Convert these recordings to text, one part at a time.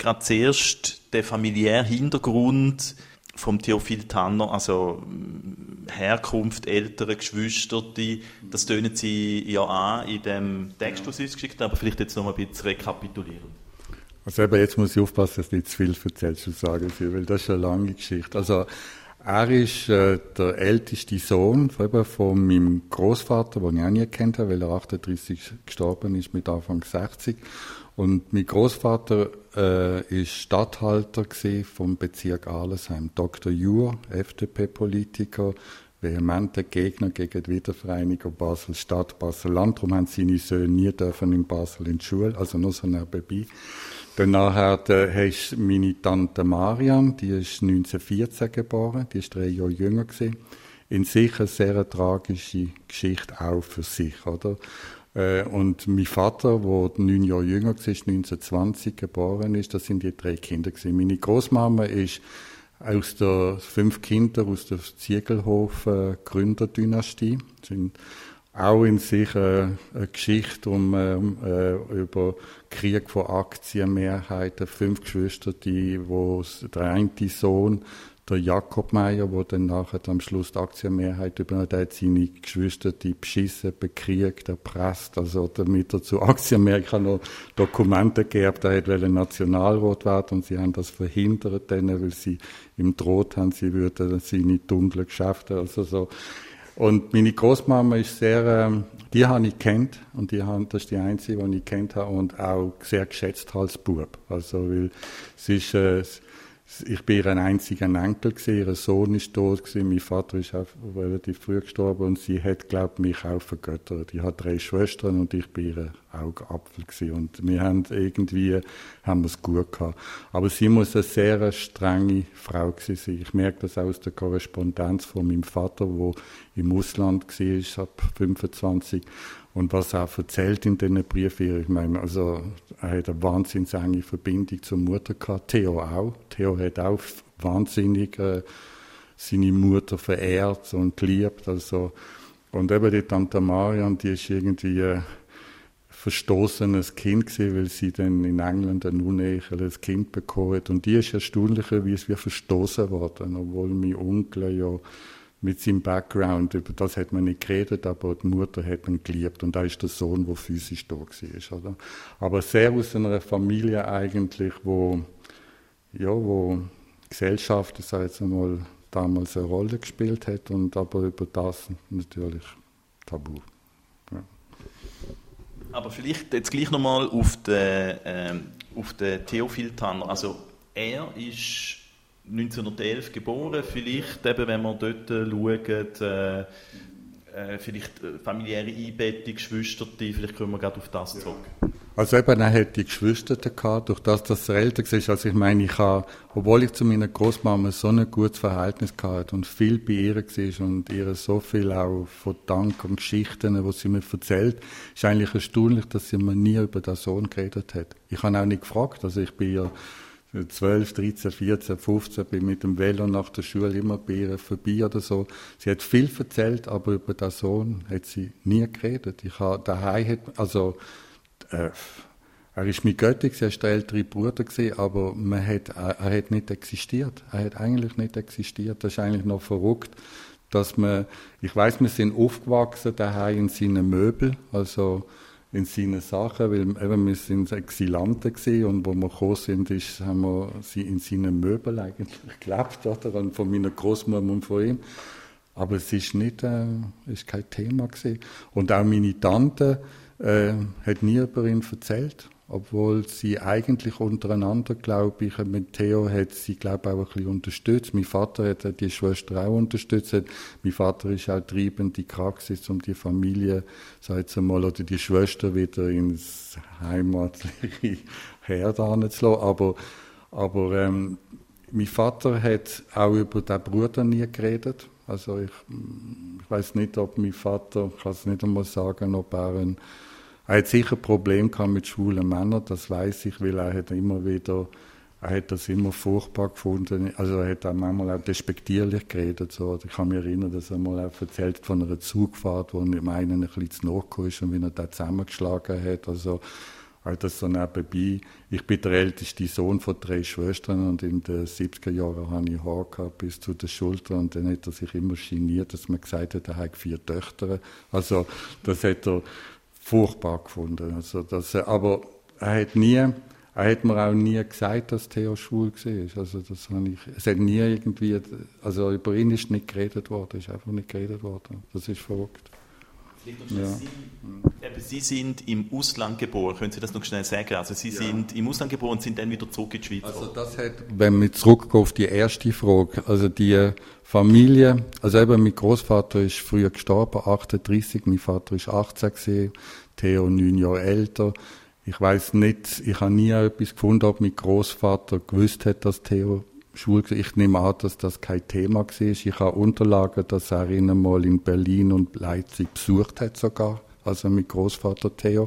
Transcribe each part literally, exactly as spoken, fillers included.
gerade zuerst den familiären Hintergrund vom Theophil Tanner, also Herkunft, Eltern, Geschwister, das tönen Sie ja an in dem Text, den Sie uns geschickt haben, aber vielleicht jetzt noch mal ein bisschen rekapitulieren. Also eben, jetzt muss ich aufpassen, dass ich nicht zu viel erzähle, zu sagen, weil das ist eine lange Geschichte. Also er ist äh, der älteste Sohn von, von meinem Großvater, den ich auch nie kennt habe, weil er achtunddreißig gestorben ist mit Anfang sechzig. Und mein Großvater äh, ist Statthalter vom Bezirk Arlesheim, Doktor Jur, F D P-Politiker, vehementer Gegner gegen die Wiedervereinigung Basel-Stadt, Basel-Land. Darum haben seine Söhne nie dürfen in Basel in die Schule, also nur so nebenbei. Dann nachher äh, ist meine Tante Marian, die ist neunzehnhundertvierzehn geboren, die ist drei Jahre jünger gewesen. In sich eine sehr tragische Geschichte auch für sich, oder? Äh, und mein Vater, der neun Jahre jünger war, neunzehnhundertzwanzig geboren ist, das sind die drei Kinder gewesen. Meine Großmama ist aus der fünf Kinder aus der Ziegelhof äh, Gründerdynastie, sind auch in sich äh, eine Geschichte um, äh, über Krieg von Aktienmehrheiten, fünf Geschwister, die, wo der eine Sohn, der Jakob Meyer, der dann nachher am Schluss die Aktienmehrheit übernommen hat, seine Geschwister, die beschissen, bekriegt, erpresst, also damit er zu Aktienmehrheit, ich habe noch Dokumente geerbt, er wollte Nationalrat werden und sie haben das verhindert, denen, weil sie im Droht haben, sie würden seine dunklen Geschäfte, also so. Und meine Großmama ist sehr, ähm, die habe ich kennt und die haben, das ist die einzige, die ich kennt habe und auch sehr geschätzt als Bub. Also, weil sie ist, äh, ich bin ihr ein einziger Enkel gewesen, ihr Sohn ist tot gewesen, mein Vater ist auch relativ früh gestorben und sie hat, glaube ich, mich auch vergöttert. Ich habe drei Schwestern und ich bin ihr Augapfel gewesen und wir haben irgendwie, haben wir es gut gehabt. Aber sie muss eine sehr strenge Frau gewesen sein. Ich merke das aus der Korrespondenz von meinem Vater, der im Ausland war, ab fünfundzwanzig. Und was er erzählt in diesen Briefen, ich meine, also, er hat eine wahnsinnig enge Verbindung zur Mutter gehabt, Theo auch. Theo hat auch wahnsinnig äh, seine Mutter verehrt und geliebt, also. Und eben die Tante Marian, die ist irgendwie ein äh, verstoßenes Kind gewesen, weil sie dann in England ein uneheliches Kind bekommen hat. Und die ist erstaunlicherweise wie verstoßen worden, obwohl mein Onkel ja mit seinem Background, über das hat man nicht geredet, aber die Mutter hat ihn geliebt und da ist der Sohn, der physisch da war, oder? Aber sehr aus einer Familie eigentlich, wo, ja, wo Gesellschaft, ich sage jetzt einmal, damals eine Rolle gespielt hat und aber über das natürlich tabu. Ja. Aber vielleicht jetzt gleich nochmal auf den, äh, auf den Theophil Tanner. Also er ist neunzehnhundertelf geboren, vielleicht eben, wenn wir dort schauen, äh, äh, vielleicht familiäre Einbettung, Geschwister, vielleicht kommen wir gerade auf das zurück. Also eben, er hat die Geschwister gehabt, durch das, dass er älter war. Also ich meine, ich habe, obwohl ich zu meiner Großmama so ein gutes Verhältnis hatte und viel bei ihr war und ihr so viel auch von Dank und Geschichten, die sie mir erzählt, ist eigentlich erstaunlich, dass sie mir nie über den Sohn geredet hat. Ich habe auch nicht gefragt, also ich bin ja zwölf, dreizehn, vierzehn, fünfzehn, bin mit dem Velo nach der Schule immer bei ihr vorbei oder so. Sie hat viel erzählt, aber über den Sohn hat sie nie geredet. Ich habe daheim, hat, also, äh, er ist mit Götti, er war der ältere Bruder, aber man hat, er, er hat nicht existiert. Er hat eigentlich nicht existiert. Das ist eigentlich noch verrückt, dass man, ich weiss, wir sind aufgewachsen daheim in seinen Möbeln, also, in seinen Sachen, weil eben, wir sind Exilanten gewesen und wo wir gekommen sind, ist, haben wir sie in seinen Möbeln eigentlich gelebt, oder? Und von meiner Großmutter und von ihm. Aber es ist nicht, äh, ist kein Thema gewesen. Und auch meine Tante, äh, hat nie über ihn erzählt. Obwohl sie eigentlich untereinander, glaube ich, mit Theo hat sie, glaube ich, auch ein bisschen unterstützt. Mein Vater hat die Schwester auch unterstützt. Mein Vater ist auch treibende Kraft, um die Familie, sag ich mal, oder die Schwester wieder ins heimatliche Herd anzulassen. Aber, aber ähm, mein Vater hat auch über den Bruder nie geredet. Also ich, ich weiß nicht, ob mein Vater, ich kann es nicht einmal sagen, ob er ein Er hat sicher Probleme gehabt mit schwulen Männern, das weiß ich, weil er hat immer wieder, er hat das immer furchtbar gefunden. Also er hat auch manchmal auch despektierlich geredet. So. Ich kann mich erinnern, dass er mal auch erzählt von einer Zugfahrt, wo ihm einen ein bisschen zu nahe kam und wie er da zusammengeschlagen hat. Also, Also das so nebenbei. Ich bin der älteste Sohn von drei Schwestern und in den siebziger Jahren hatte ich Haar gehabt bis zu den Schultern und dann hat er sich immer geniert, dass man gesagt hat, er hat vier Töchter. Also das hat er furchtbar gefunden. Also das, aber er hat nie, er hat mir auch nie gesagt, dass Theo schwul war. Also das habe ich, es hat nie irgendwie, also über ihn ist nicht geredet worden, ist einfach nicht geredet worden. Das ist verrückt. Ja. Sie, eben, Sie sind im Ausland geboren, können Sie das noch schnell sagen? Also Sie ja. sind im Ausland geboren und sind dann wieder zurück in die Schweiz. Also das hat, wenn wir zurückgehen auf die erste Frage, also die Familie, also eben mein Großvater ist früher gestorben, achtunddreißig, mein Vater ist achtzehn gewesen, Theo neun Jahre älter. Ich weiß nicht, ich habe nie etwas gefunden, ob mein Großvater gewusst hat, dass Theo schwul war. Ich nehme an, dass das kein Thema war. Ich habe Unterlagen, dass er ihn mal in Berlin und Leipzig besucht hat sogar, also mit Großvater Theo.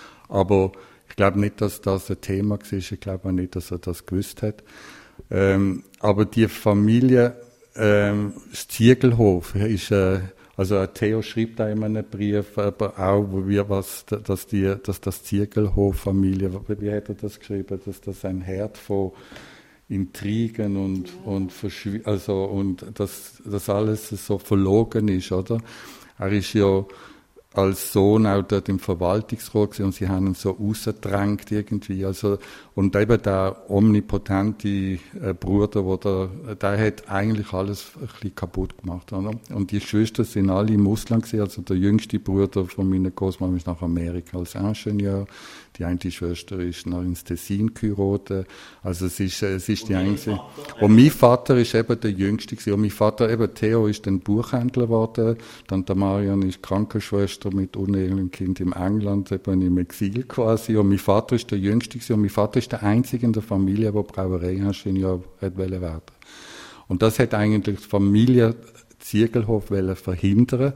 Aber ich glaube nicht, dass das ein Thema war. Ich glaube auch nicht, dass er das gewusst hat. Ähm, aber die Familie, ähm, das Ziegelhof ist, äh, also Theo schreibt auch in einem Brief, aber auch, wo wir was, dass die, dass das Ziegelhof-Familie, wie hat er das geschrieben, dass das ein Herd von Intrigen und, und, also, und dass das alles so verlogen ist, oder? Er ist ja als Sohn auch dort im Verwaltungsrat gewesen und sie haben ihn so rausgedrängt irgendwie, also, und eben der omnipotente äh, Bruder, wo der, der hat eigentlich alles ein bisschen kaputt gemacht, oder? Und die Geschwister sind alle im Ausland gewesen, also der jüngste Bruder von meiner Großmama ist nach Amerika als Ingenieur, die eine Schwester ist nach ins Tessin geheiratet, also es ist, es ist die einzige. Und mein Vater ist eben der Jüngste gewesen. Und mein Vater, eben Theo, ist dann Buchhändler geworden, dann der Marian ist Krankenschwester mit unehelichem Kind in England, eben im Exil quasi, und mein Vater ist der Jüngste gewesen. Und mein Vater ist der Einzige in der Familie, der Brauereiingenieur werden wollte. Und das hat eigentlich die Familie Ziegelhof verhindern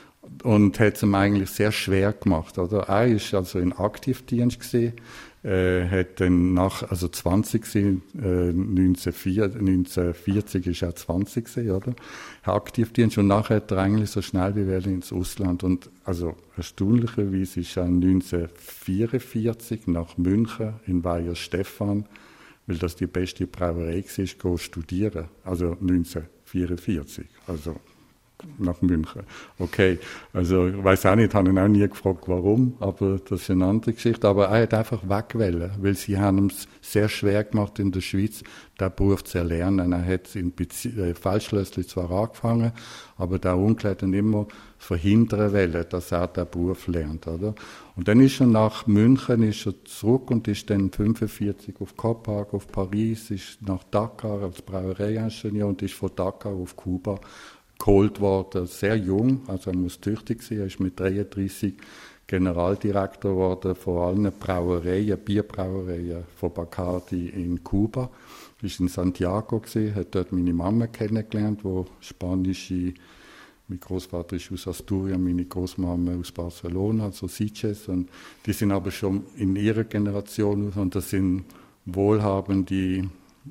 und hat es ihm eigentlich sehr schwer gemacht, oder? Er ist also in Aktivdienst gewesen, äh, hat dann nach, also zwanzig gewesen, äh, neunzehnhundertvierzig ist er zwanzig gewesen, oder? Aktivdienst und nachher hat er eigentlich so schnell wie möglich ins Ausland und, also erstaunlicherweise ist er neunzehnhundertvierundvierzig nach München in Weiher-Stephan, weil das die beste Brauerei war, go studieren, also neunzehnhundertvierundvierzig, also nach München. Okay, also ich weiß auch nicht, habe ihn auch nie gefragt, warum, aber das ist eine andere Geschichte. Aber er hat einfach wegwählen, weil sie haben es sehr schwer gemacht in der Schweiz, den Beruf zu erlernen. Er hat in äh, Feldschlössli zwar angefangen, aber der Onkel hat dann immer verhindern wollen, dass er den Beruf lernt, oder? Und dann ist er nach München, ist er zurück und ist dann fünfundvierzig auf Kopenhagen, auf Paris, ist nach Dakar als Brauereiingenieur und ist von Dakar auf Kuba geholt worden, sehr jung, also er muss tüchtig sein, er ist mit dreiunddreißig Generaldirektor geworden von allen Brauereien, Bierbrauereien von Bacardi in Kuba. Er war in Santiago gewesen, hat dort meine Mama kennengelernt, wo spanische, mein Großvater ist aus Asturien, meine Großmama aus Barcelona, also Sitges, und die sind aber schon in ihrer Generation und das sind wohlhabende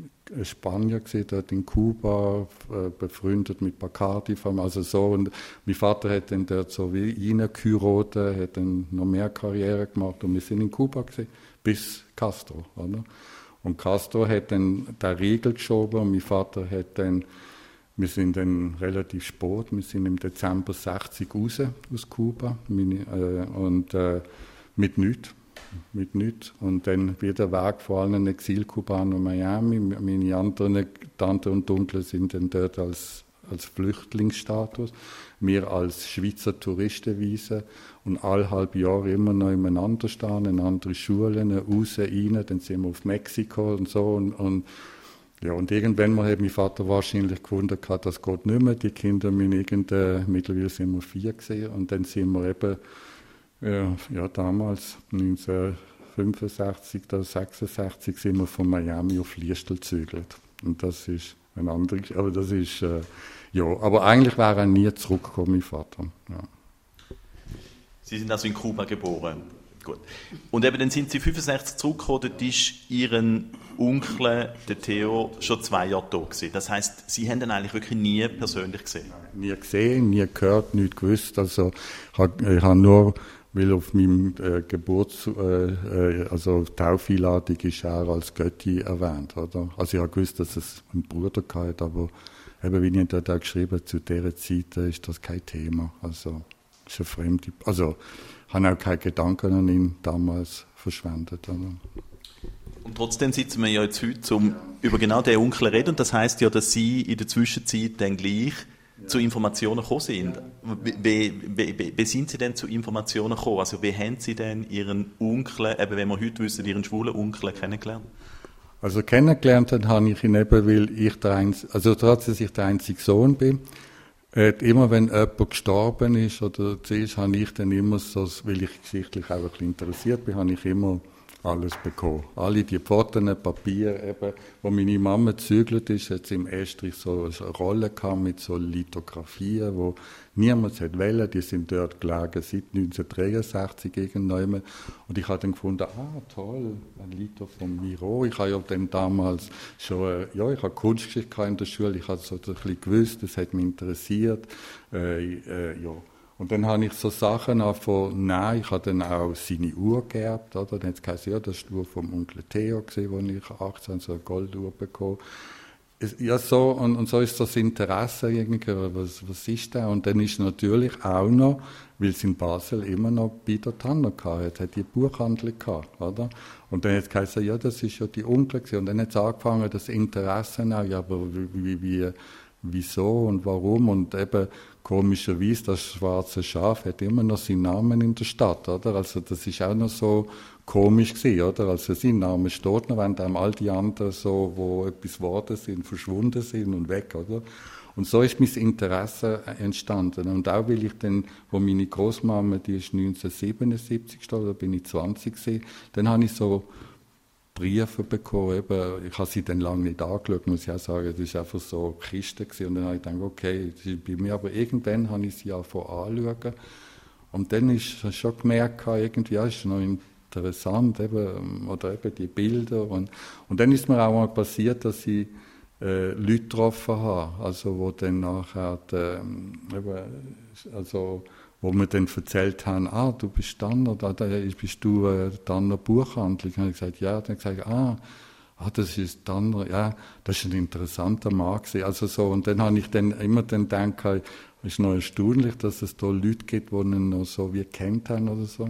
Spanier gesehen, dort in Kuba, äh, befreundet mit Bacardi, also so, und mein Vater hat dann dort so wie ihn geheiratet, hat dann noch mehr Karriere gemacht und wir sind in Kuba gesehen, bis Castro, oder? Und Castro hat dann den Riegel geschoben und mein Vater hat dann, wir sind dann relativ spät, wir sind im Dezember sechzig raus aus Kuba, meine, äh, und äh, mit nichts. mit nichts. Und dann wieder Weg vor allem Exilkubaner in Miami. Meine anderen Tante und Onkel sind dann dort als, als Flüchtlingsstatus. Wir als Schweizer Touristenwiese und alle halbe Jahre immer noch nebeneinander stehen, in andere Schulen, raus, rein, dann sind wir auf Mexiko und so. Und, und, ja, und irgendwann mal hat mein Vater wahrscheinlich gefunden, das geht nicht mehr. Die Kinder mit irgendeiner, mittlerweile sind wir vier gesehen und dann sind wir eben Ja, ja, damals, neunzehnhundertfünfundsechzig oder sechsundsechzig, sind wir von Miami auf Liestal gezügelt. Und das ist ein anderes, aber das ist, äh, ja, aber eigentlich wäre er nie zurückgekommen, mein Vater. Ja. Sie sind also in Kuba geboren. Gut. Und eben dann sind Sie fünfundsechzig zurückgekommen, dort ist Ihren Onkel, der Theo, schon zwei Jahre da gewesen. Das heisst, Sie haben ihn eigentlich wirklich nie persönlich gesehen? Nein, nie gesehen, nie gehört, nichts gewusst. Also ich habe, ich habe nur weil auf meinem äh, Geburts-, äh, also Taufeinladung ist er als Götti erwähnt, oder? Also ich habe gewusst, dass es einen Bruder hatte, aber eben, wie ich dort auch geschrieben habe, zu dieser Zeit äh, ist das kein Thema. Also, ist eine fremde, also, ich habe auch keine Gedanken an ihn damals verschwendet, oder? Und trotzdem sitzen wir ja jetzt heute, um über genau den Onkel zu reden. Und das heisst ja, dass Sie in der Zwischenzeit dann gleich ja. zu Informationen gekommen sind. Ja. Wie, wie, wie, wie sind Sie denn zu Informationen gekommen? Also wie haben Sie denn Ihren Onkel, eben wenn wir heute wissen, Ihren schwulen Onkel kennengelernt? Also kennengelernt habe ich ihn eben, weil ich der einzige, also trotz dass ich der einzige Sohn bin, äh, immer wenn jemand gestorben ist oder zuerst, habe ich dann immer so, weil ich geschichtlich auch ein bisschen interessiert bin, habe ich immer alles bekommen. Alle die Pfoten, Papier, eben, wo meine Mama gezügelt ist, hat sie im Estrich so eine Rolle gehabt mit so Lithografien, wo niemand hat wollen. Die sind dort gelegen seit neunzehnhundertdreiundsechzig irgendwann. Und ich habe dann gefunden, ah toll, ein Litho von Miro. Ich habe ja dann damals schon, ja, ich habe Kunstgeschichte in der Schule, ich habe so ein bisschen gewusst, das hat mich interessiert. Äh, äh, ja. Und dann habe ich so Sachen angefangen, nein, ich habe dann auch seine Uhr geerbt, oder? Dann hat es geheißen, ja, das ist die Uhr vom Onkel Theo gewesen, wo ich achtzehn so eine Golduhr bekommen. Ja, so, und, und so ist das Interesse irgendwie, was, was ist das? Und dann ist natürlich auch noch, weil es in Basel immer noch Peter Tanner hatte, hat die Buchhandlung gehabt, oder? Und dann hat es geheißen, ja, das ist ja die Onkel gewesen. Und dann hat es angefangen, das Interesse auch, ja, aber wie, wie, wieso und warum? Und eben, komischerweise, das schwarze Schaf hat immer noch seinen Namen in der Stadt, oder? Also das ist auch noch so komisch gewesen, oder? Also sein Name steht noch, wenn dann all die anderen so, wo etwas geworden sind, verschwunden sind und weg, oder? Und so ist mein Interesse entstanden. Und auch weil ich dann, wo meine Großmama, die ist neunzehnhundertsiebenundsiebzig gestorben, da bin ich zwanzig gewesen, dann habe ich so Briefe bekommen, eben, ich habe sie dann lange nicht angeschaut, muss ich auch sagen, das war einfach so eine Kiste gewesen. Und dann habe ich gedacht, okay, das ist bei mir, aber irgendwann habe ich sie angefangen anzuschauen. Und dann ist ich schon gemerkt, irgendwie, ja, ist noch interessant, eben, oder eben die Bilder. Und, und dann ist mir auch mal passiert, dass ich äh, Leute getroffen habe, also wo dann nachher, äh, eben, also wo mir dann erzählt haben, ah, du bist Tanner, da, da bist du äh, Tanner Buchhandlung. Dann habe ich gesagt, ja, dann habe ich gesagt, ah, ah, das ist Tanner, ja, das ist ein interessanter Mann gewesen. Also so, und dann habe ich dann immer dann gedacht, es ist noch erstaunlich, dass es da Leute gibt, die ihn noch so wie kennt haben oder so.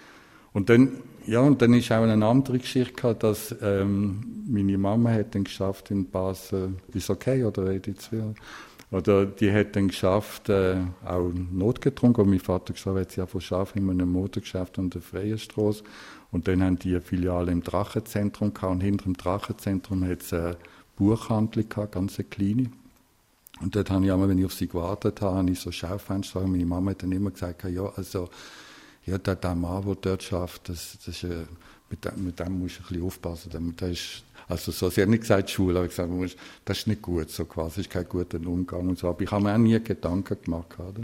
Und dann, ja, und dann ist auch eine andere Geschichte gehabt, dass ähm, meine Mama hat dann geschafft in Basel, ist okay, oder rede ich zu viel? Oder die hat dann geschafft, äh, auch notgedrungen, und mein Vater gestorben hat sie auch verschafft in einem Motorgeschäft an der Freienstrasse. Und dann haben die eine Filiale im Drachenzentrum gehabt, und hinter dem Drachenzentrum hat es eine Buchhandlung gehabt, ganz eine kleine. Und dort habe ich einmal, wenn ich auf sie gewartet habe, habe ich so Schaufenster, und meine Mama hat dann immer gesagt, ja, also, ja, der, der Mann, der dort schafft, das, das ist, äh, mit, dem, mit dem musst du ein bisschen aufpassen, der ist, also so, sie hat nicht gesagt Schule, aber ich gesagt, das ist nicht gut, so quasi, das ist kein guter Umgang und so. Aber ich habe mir auch nie Gedanken gemacht, oder?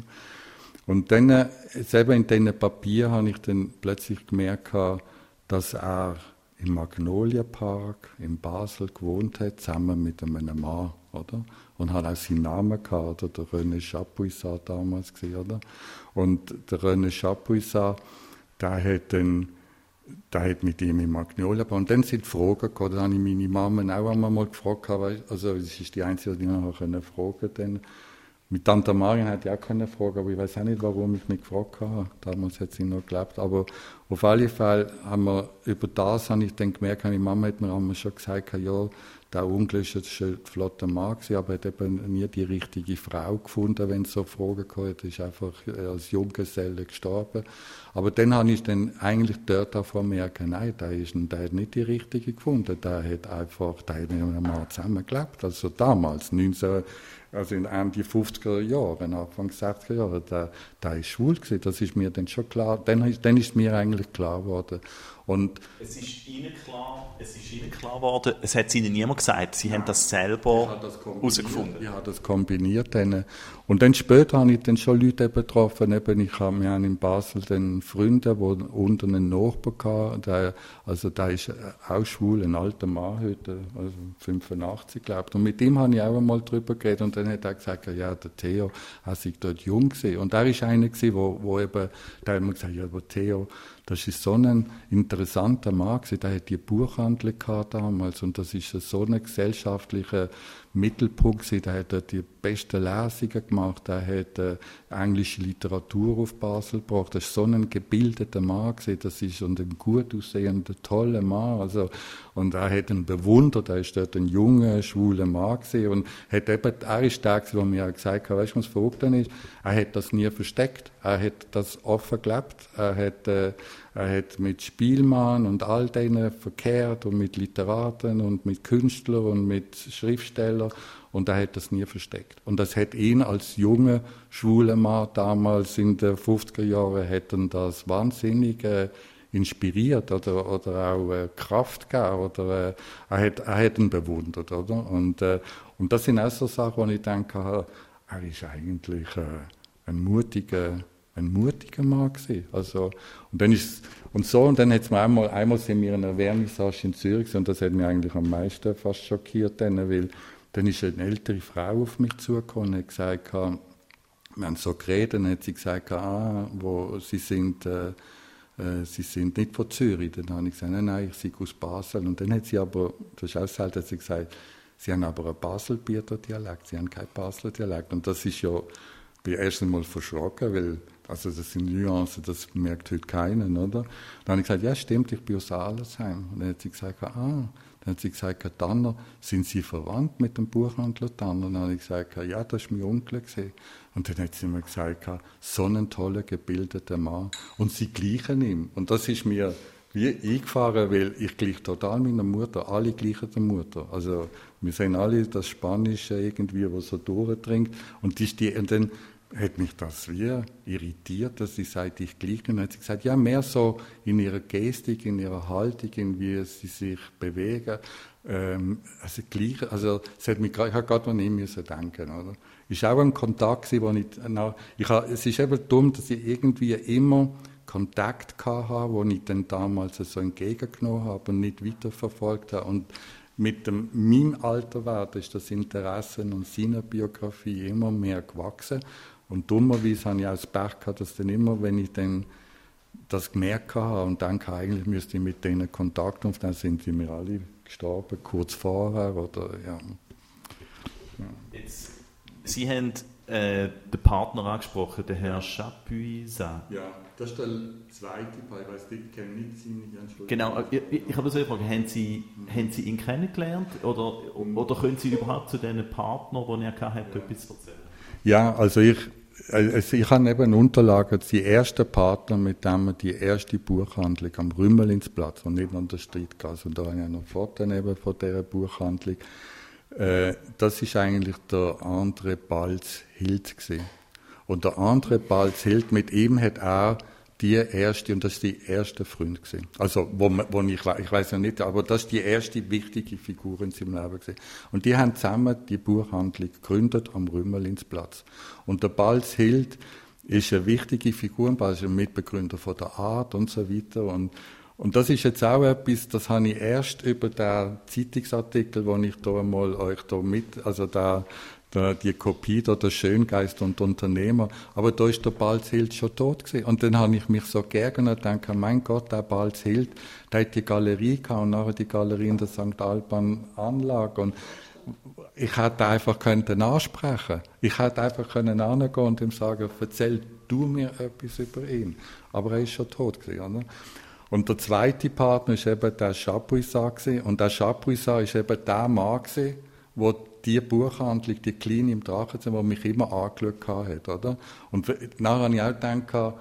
Und dann, selber in diesen Papieren habe ich dann plötzlich gemerkt, dass er im Magnolienpark in Basel gewohnt hat, zusammen mit einem Mann, oder? Und hat auch seinen Namen gehabt, oder? Der René Chapuisat damals gewesen, oder? Und der René Chapuisat, der hat dann Der hat mit ihm im Magnolienpark. Und dann sind die Fragen gekommen. Dann habe ich meine Mama auch einmal gefragt. Also, das ist die Einzige, die ich noch fragen konnte. Mit Tante Marion hätte ich auch keine Frage, aber ich weiß auch nicht, warum ich nicht gefragt habe. Damals hat sie noch gelebt. Aber auf alle Fälle haben wir, über das habe ich dann gemerkt, meine Mama hat mir einmal schon gesagt, ja, der Onkel ist ein flotter Mann gewesen, aber hat eben nie die richtige Frau gefunden, wenn es so Fragen kommen. Er ist einfach als Junggeselle gestorben. Aber dann habe ich dann eigentlich dort auch vermerkt, nein, der, ist, der hat nicht die richtige gefunden. Der hat einfach, der hat mit einem Mann zusammengelebt. Also damals, neunzehn, also in Ende fünfziger Jahren, Anfang sechziger Jahre, der, der ist schwul gewesen. Das ist mir dann schon klar. Dann, dann ist mir eigentlich klar geworden. Und es ist Ihnen klar, es ist Ihnen klar geworden, es hat Ihnen niemand gesagt, Sie haben das selber herausgefunden. Ich habe das kombiniert. Dann. Und dann später habe ich dann schon Leute betroffen. Eben, ich habe, wir haben in Basel dann Freunde, die unten einen Nachbar hatten, der, also der ist auch schwul, ein alter Mann heute, also fünfundachtzig, glaube ich. Und mit ihm habe ich auch einmal drüber geredet und dann hat er gesagt, ja, der Theo, er sei dort jung gewesen. Und er war einer gewesen, wo, wo eben, der hat mir gesagt, ja, aber Theo, das ist so ein interessanter Mann gewesen, der hat die Buchhandlung gehabt damals und das ist so ein gesellschaftlicher Mittelpunkt gewesen, der hat dort die besten Lesungen gemacht, der hat äh, englische Literatur auf Basel gebracht, das ist so ein gebildeter Mann gewesen, das ist und ein gut aussehender, toller Mann, also, und er hat ihn bewundert, er ist dort ein junger, schwuler Mann gewesen und hat eben, er ist der gewesen, der mir auch gesagt hat, weißt du, was verrückt ist, er hat das nie versteckt, er hat das offen gelebt, er hat, äh, er hat mit Spielmann und all denen verkehrt und mit Literaten und mit Künstlern und mit Schriftstellern und er hat das nie versteckt. Und das hat ihn als junger, schwuler Mann damals in den fünfziger Jahren hat ihn das wahnsinnig äh, inspiriert oder, oder auch äh, Kraft gegeben oder äh, er, hat, er hat ihn bewundert. Oder? Und, äh, und das sind auch so Sachen, wo ich denke, er ist eigentlich äh, ein mutiger ein mutiger Mann gewesen. Also, und dann ist und so, und dann hat's mir einmal, einmal sind wir in einer Vernissage in Zürich und das hat mich eigentlich am meisten fast schockiert, dann, weil dann ist eine ältere Frau auf mich zugekommen und hat gesagt, wir haben so geredet, und hat sie gesagt, ah, wo sie sind, äh, äh, sie sind nicht von Zürich. Dann habe ich gesagt, nein, nein, ich bin aus Basel. Und dann hat sie aber, das ist auch selten, hat sie gesagt, sie haben aber einen Baselbieter Dialekt, sie haben keinen Basler Dialekt. Und das ist ja, ich bin erst einmal verschrocken, weil also das sind Nuancen, das merkt heute keiner, oder? Dann habe ich gesagt, ja stimmt, ich bin aus Arlesheim. Und dann hat sie gesagt, ah, dann hat sie gesagt, Tanner, sind Sie verwandt mit dem Buchhandler Tanner? Und dann habe ich gesagt, ja, das war mein Onkel gewesen. Und dann hat sie mir gesagt, so ein toller, gebildeter Mann. Und sie gleichen ihm. Und das ist mir wie eingefahren, weil ich gleich total meiner Mutter, alle gleichen der Mutter. Also wir sehen alle das Spanische irgendwie, was so durchdringt. Und, die, die, und dann hat mich das wie irritiert, dass sie sagt, ich gleich. Und dann hat sie gesagt, ja, mehr so in ihrer Gestik, in ihrer Haltung, in wie sie sich bewegen. Ähm, also gleich, also es hat mich, ich habe gerade an ihn müssen denken, oder? Es war auch ein Kontakt, wo ich, na, ich habe, es ist eben dumm, dass ich irgendwie immer Kontakt hatte, den ich dann damals so entgegengenommen habe und nicht weiterverfolgt habe. Und mit dem, meinem Alterwerden ist das Interesse an seiner Biografie immer mehr gewachsen. Und dummerweise habe ich auch das Pech gehabt, dass dann immer, wenn ich dann das gemerkt habe und denke, eigentlich müsste ich mit denen Kontakt aufnehmen, dann sind sie mir alle gestorben, kurz vorher. Oder, ja. Ja. Jetzt, Sie haben äh, den Partner angesprochen, den Herrn Chapuisat. Ja, das ist der zweite Paar, ich weiss nicht, ich kenne nicht seine. Genau, ich, ich habe so eine Frage, haben Sie, haben Sie ihn kennengelernt oder, oder können Sie überhaupt zu diesen Partnern, die er hatte, ja. etwas erzählen? Ja, also ich, also ich habe eben Unterlagen, die ersten Partner, mit denen wir die erste Buchhandlung am Rümmelinsplatz und nicht an der Streitgasse, und da habe ich noch Fotos eben von dieser Buchhandlung. Äh, das ist eigentlich der André Balz-Hild gewesen. Und der André Balz-Hild, mit ihm hat er die erste, und das ist die erste Freund gewesen. Also, wo, wo ich, ich weiß ja nicht, aber das ist die erste wichtige Figur in seinem Leben gewesen. Und die haben zusammen die Buchhandlung gegründet am Rümmelinsplatz. Und der Balz-Hild ist eine wichtige Figur, er ist ein Mitbegründer von der Art und so weiter. Und, und das ist jetzt auch etwas, das habe ich erst über den Zeitungsartikel, den ich da mal euch da mit, also da, die Kopie da, der Schöngeist und Unternehmer, aber da ist der Balz-Hild schon tot gewesen. Und dann habe ich mich so geärgert und gedacht, mein Gott, der Balz-Hild, der hat die Galerie gehabt und nachher die Galerie in der Sankt Alban Anlage. Und ich hätte einfach können ansprechen. Ich hätte einfach können hingehen und ihm sagen, erzähl du mir etwas über ihn. Aber er ist schon tot gewesen, oder? Und der zweite Partner ist eben der Chapuisat gewesen. Und der Chapuisat ist eben der Mann gewesen, wo die Buchhandlung, die Kleine im Drachenzimmer, die mich immer angeschaut hat, oder? Und nachher habe ich auch gedacht,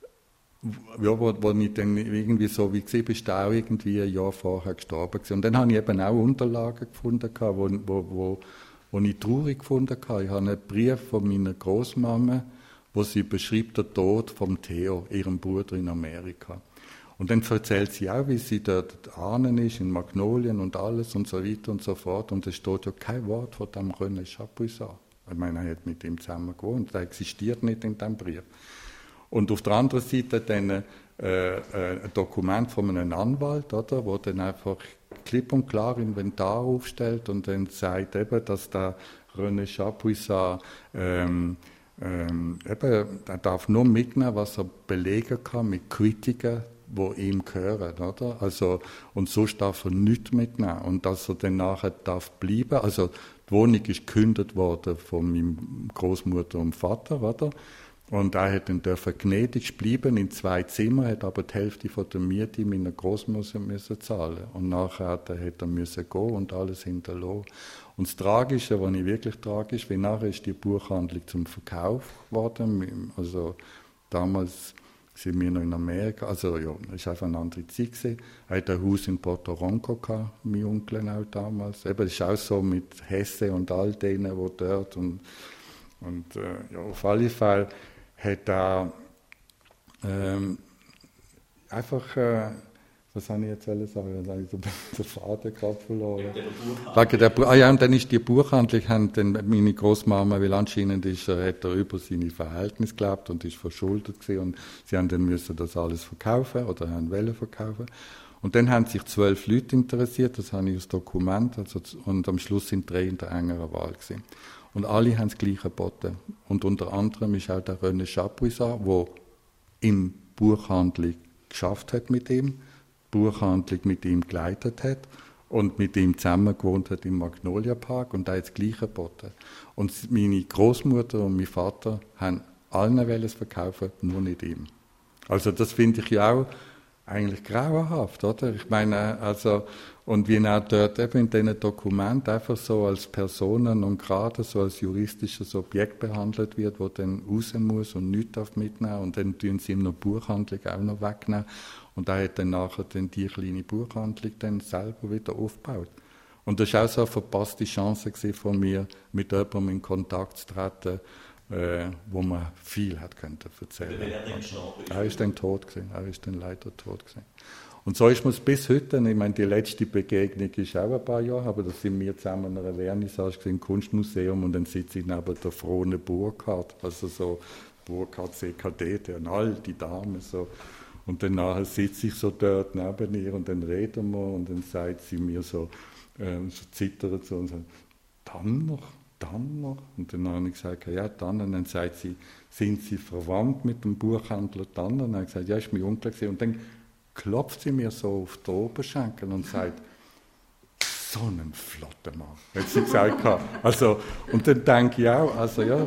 ja, wo, wo ich dann irgendwie so wie war, bist du auch irgendwie ein Jahr vorher gestorben gewesen. Und dann habe ich eben auch Unterlagen gefunden, wo, wo, wo, wo ich traurig gefunden habe. Ich habe einen Brief von meiner Großmama, wo sie beschreibt den Tod von Theo, ihrem Bruder in Amerika. Und dann erzählt sie auch, wie sie dort ahnen ist, in Magnolien und alles und so weiter und so fort. Und es steht ja kein Wort von dem René Chapuisat. Ich meine, er hat mit ihm zusammen gewohnt, der existiert nicht in diesem Brief. Und auf der anderen Seite dann äh, äh, ein Dokument von einem Anwalt, oder, wo dann einfach klipp und klar Inventar aufstellt und dann sagt eben, dass der René Chapuisat ähm, ähm, eben, er darf nur mitnehmen, was er belegen kann mit Kritiken, die ihm gehören, oder? Also, und sonst darf er nichts mitnehmen. Und dass er dann nachher darf bleiben, also die Wohnung ist gekündigt worden von meinem Großmutter und Vater, oder? Und er hat dann dürfen gnädig bleiben in zwei Zimmern, hat aber die Hälfte von der Miete meiner Großmutter müssen zahlen. Und nachher hat er müssen gehen und alles hinterlassen. Und das Tragische, was ich wirklich tragisch, wie nachher ist die Buchhandlung zum Verkauf geworden. Also damals sind wir noch in Amerika, also ja, es war einfach eine andere Zeit gewesen. Er hatte ein Haus in Puerto Rico gehabt, mein Onkel auch damals. Eben, es ist auch so mit Hesse und all denen, die dort und, und äh, ja, auf alle Fälle hat er ähm, einfach, äh, was soll ich jetzt sagen, dann habe ich so den Faden gerade verloren. Wegen der Bu- ah ja, und dann ist die Buchhandlung, haben dann meine Großmama, weil anscheinend ist, er, hat er über seine Verhältnisse gelebt und ist verschuldet gewesen und sie haben dann müssen das alles verkaufen oder haben wollen verkaufen. Und dann haben sich zwölf Leute interessiert, das habe ich aus Dokument, also, und am Schluss sind drei in der engeren Wahl gewesen. Und alle haben das Gleiche geboten. Und unter anderem ist auch der René Chapuisat, der im Buchhandlung geschafft hat mit ihm, Buchhandlung mit ihm geleitet hat und mit ihm zusammen gewohnt hat im Magnolia Park und da hat das Gleiche geboten. Und meine Großmutter und mein Vater haben allen es verkaufen, nur nicht ihm. Also das finde ich ja auch eigentlich grauenhaft, oder? Ich meine, also, und wie er dort eben in diesen Dokumenten einfach so als Personen und gerade so als juristisches Objekt behandelt wird, wo dann raus muss und nichts darf mitnehmen und dann tun sie ihm noch Buchhandlung auch noch wegnehmen und er hat dann nachher dann die kleine Buchhandlung dann selber wieder aufgebaut. Und das war auch so eine verpasste Chance von mir, mit jemandem in Kontakt zu treten, äh, wo man viel hat können erzählen. Er ist dann tot gewesen. Er ist dann leider tot gewesen. Und so ist man es bis heute. Ich meine, die letzte Begegnung ist auch ein paar Jahre, aber da sind wir zusammen an einer Vernissage im Kunstmuseum und dann sitze ich neben der Frone Burkhardt, also so Burkhardt C K D, und all die Damen so. Und dann nachher sitze ich so dort neben ihr und dann reden wir und dann sagt sie mir so, äh, so zittert so und sagt, dann noch? Dann noch? Und dann habe ich gesagt, ja, dann. Und dann sagt sie, sind Sie verwandt mit dem Buchhändler dann? Und dann habe ich gesagt, ja, ist mein Onkel gewesen. Und dann klopft sie mir so auf die Oberschenkel und sagt, so ein flotter Mann, hat sie gesagt. Also, und dann denke ich auch, also ja.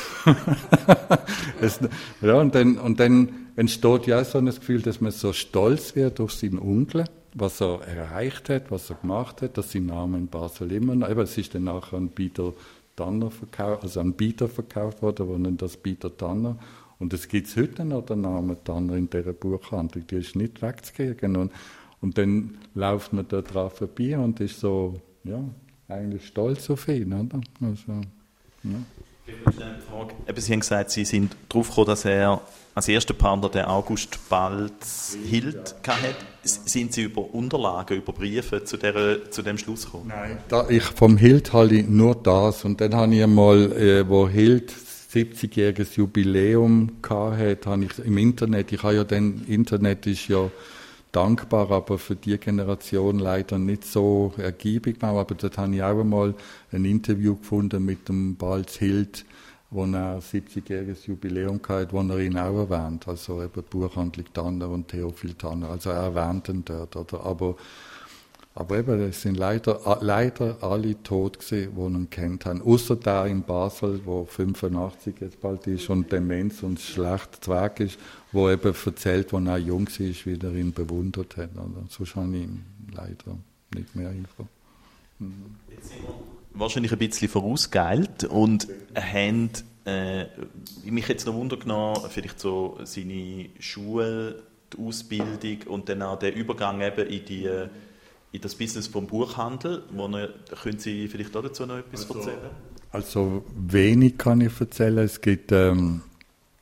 es, ja und, dann, und dann entsteht ja auch so ein Gefühl, dass man so stolz wird auf seinen Onkel, was er erreicht hat, was er gemacht hat, dass sein Name in Basel immer noch, eben, es ist dann nachher an Bieter Tanner verkauft, also an Bieter verkauft worden, wo dann das Bieter Tanner, und es gibt heute noch den Namen Tanner in dieser Buchhandlung, die ist nicht wegzukriegen. Und, und dann läuft man da drauf vorbei und ist so, ja, eigentlich stolz auf ihn, oder? Also, ja. Eben, Sie haben gesagt, Sie sind darauf gekommen, dass er als erster Partner den August Balz Hild hatte. Sind Sie über Unterlagen, über Briefe zu, der, zu dem Schluss gekommen? Nein, da, ich, vom Hild habe ich nur das. Und dann habe ich einmal, äh, wo Hild siebzigjähriges Jubiläum hatte, habe ich im Internet, ich habe ja dann, Internet ist ja dankbar, aber für die Generation leider nicht so ergiebig. Aber dort habe ich auch einmal ein Interview gefunden mit dem Balz Hild, wo er ein siebzigjähriges Jubiläum hatte, wo er ihn auch erwähnt, also eben Buchhandlung Tanner und Theophil Tanner, also er erwähnt ihn dort, oder? Aber, aber eben, es sind leider, leider alle tot gewesen, die ihn kennt haben, außer der in Basel, wo fünfundachtzig jetzt bald ist und Demenz und schlecht Zweig ist, wo eben erzählt, als er jung war, wie er ihn bewundert hat, oder? Sonst habe ich ihm leider nicht mehr Info. Mhm. Wahrscheinlich ein bisschen vorausgeeilt und haben äh, mich jetzt noch Wunder genommen, vielleicht so seine Schule, die Ausbildung und dann auch der Übergang eben in, die, in das Business vom Buchhandel. Wo er, können Sie vielleicht auch dazu noch etwas also, erzählen? Also wenig kann ich erzählen. Es gibt, ähm,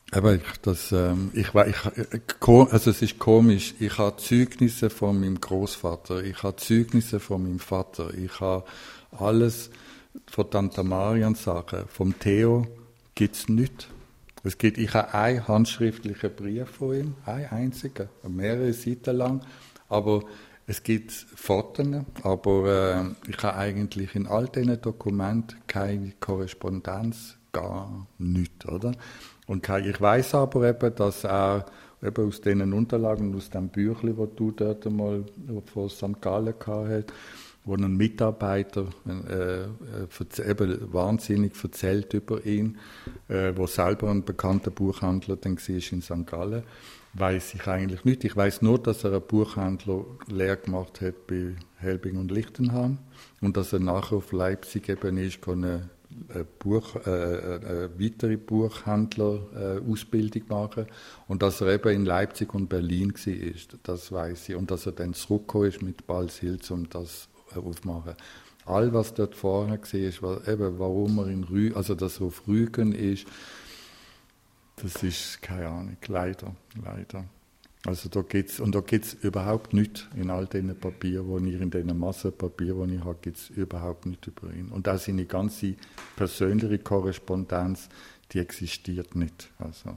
Aber ich, das, ähm, ich, ich, also es ist komisch, ich habe Zeugnisse von meinem Großvater, ich habe Zeugnisse von meinem Vater, ich habe alles von Tante Marian Sachen, vom Theo gibt's nichts. Es gibt, ich habe einen handschriftlichen Brief von ihm, einen einzigen, mehrere Seiten lang, aber es gibt Fotos, aber äh, ich habe eigentlich in all diesen Dokumenten keine Korrespondenz, gar nichts, oder? Und ich weiss aber eben, dass er eben aus diesen Unterlagen, aus dem Büchlein, das du dort einmal von Sankt Gallen gehabt hast, wo ein Mitarbeiter äh, eben wahnsinnig erzählt über ihn, äh, wo selber ein bekannter Buchhändler dann war in Sankt Gallen, weiss ich eigentlich nicht. Ich weiss nur, dass er einen Buchhändler Lehre gemacht hat bei Helbing und Lichtenhahn und dass er nachher auf Leipzig eben ist, eine Eine, Buch, äh, eine weitere Buchhändler-Ausbildung äh, machen und dass er eben in Leipzig und Berlin war, das weiss ich. Und dass er dann zurückgekommen ist mit Balshilz, um das aufzumachen. All, was dort vorne war, war eben, warum er in Rü also dass er auf Rügen ist, das ist keine Ahnung, leider, leider. Also da gibt's, und da gibt es überhaupt nichts in all diesen Papieren, die ich, in diesen Massenpapieren, die ich habe, gibt es überhaupt nichts über ihn. Und auch seine ganze persönliche Korrespondenz, die existiert nicht. Also.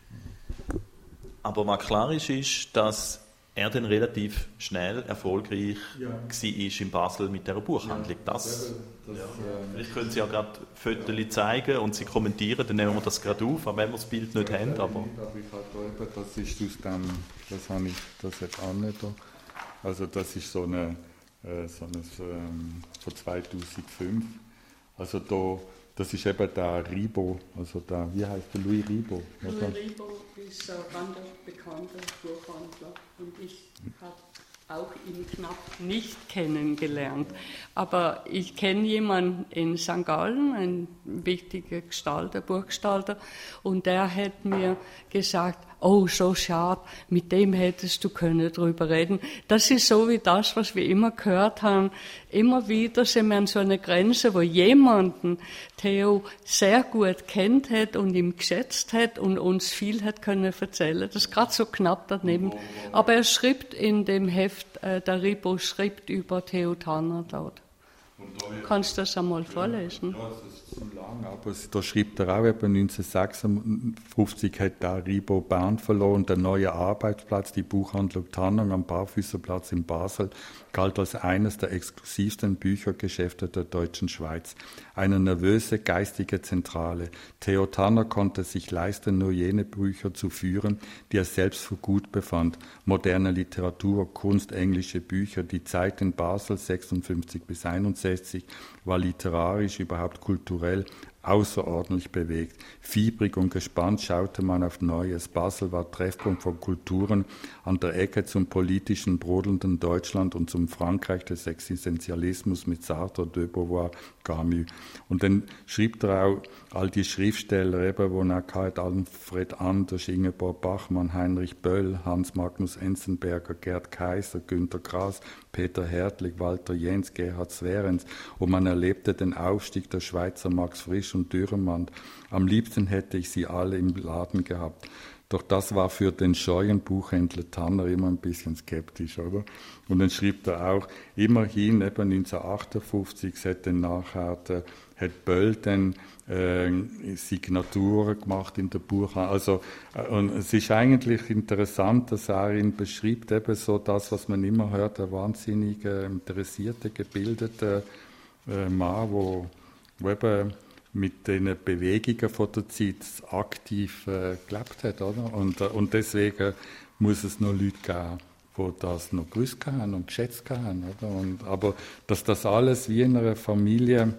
Aber was klar ist, ist, dass er dann relativ schnell erfolgreich ja. war in Basel mit dieser Buchhandlung. Das, das, ja. Vielleicht können Sie ja gerade Fotos zeigen und Sie kommentieren, dann nehmen wir das gerade auf, auch wenn wir das Bild nicht ja, haben. Aber, aber ich habe eben, das ist aus dem, das habe ich, das jetzt auch nicht da. Also das ist so eine, so eine ähm, von zweitausendfünf. Also da, das ist eben der Ribo, also der, wie heißt der, Louis Ribo? Louis Ribo ist ein ganz bekannter Buchhandler und ich habe auch ihn knapp nicht kennengelernt. Aber ich kenne jemanden in Sankt Gallen, ein wichtiger Gestalter, Buchgestalter, und der hat mir gesagt, oh, so schade, mit dem hättest du können drüber reden. Das ist so wie das, was wir immer gehört haben. Immer wieder sind wir an so einer Grenze, wo jemanden Theo sehr gut kennt hat und ihm geschätzt hat und uns viel hat können erzählen. Das ist gerade so knapp daneben. Aber er schreibt in dem Heft, äh, der Ribo schreibt über Theo Tanner dort. Kannst du das einmal vorlesen? Ja, das ist zu lang, aber da schreibt er auch, eben neunzehnhundertsechsundfünfzig hat der Ribo Bern verloren, der neue Arbeitsplatz, die Buchhandlung Tanner am Barfüßerplatz in Basel, galt als eines der exklusivsten Büchergeschäfte der deutschen Schweiz. Eine nervöse geistige Zentrale. Theo Tanner konnte sich leisten, nur jene Bücher zu führen, die er selbst für gut befand. Moderne Literatur, Kunst, englische Bücher, die Zeit in Basel sechsundfünfzig bis einundsechzig war literarisch, überhaupt kulturell außerordentlich bewegt. Fiebrig und gespannt schaute man auf Neues. Basel war Treffpunkt von Kulturen an der Ecke zum politischen, brodelnden Deutschland und zum Frankreich des Existenzialismus mit Sartre, de Beauvoir, Camus. Und dann schrieb er auch all die Schriftsteller, eben, wo er hatte, Alfred Anders, Ingeborg Bachmann, Heinrich Böll, Hans Magnus Enzenberger, Gerd Kaiser, Günter Grass, Peter Hertlig, Walter Jens, Gerhard Sverens. Und man erlebte den Aufstieg der Schweizer Max Frisch und Dürrenmatt. Am liebsten hätte ich sie alle im Laden gehabt. Doch das war für den scheuen Buchhändler Tanner immer ein bisschen skeptisch, oder? Und dann schrieb er auch, immerhin, eben neunzehnhundertachtundfünfzig, hat dann nachher der, hat Böll dann äh, Signaturen gemacht in der Buchhandlung. Also, äh, und es ist eigentlich interessant, dass er ihn beschreibt, eben so das, was man immer hört, ein wahnsinnig äh, interessierter, gebildeter äh, Mann, wo, wo eben mit den Bewegungen von der Zeit aktiv äh, gelebt hat, oder? Und, äh, und deswegen muss es noch Leute geben, die das noch gewusst haben und geschätzt haben, oder? Und, aber dass das alles wie in einer Familie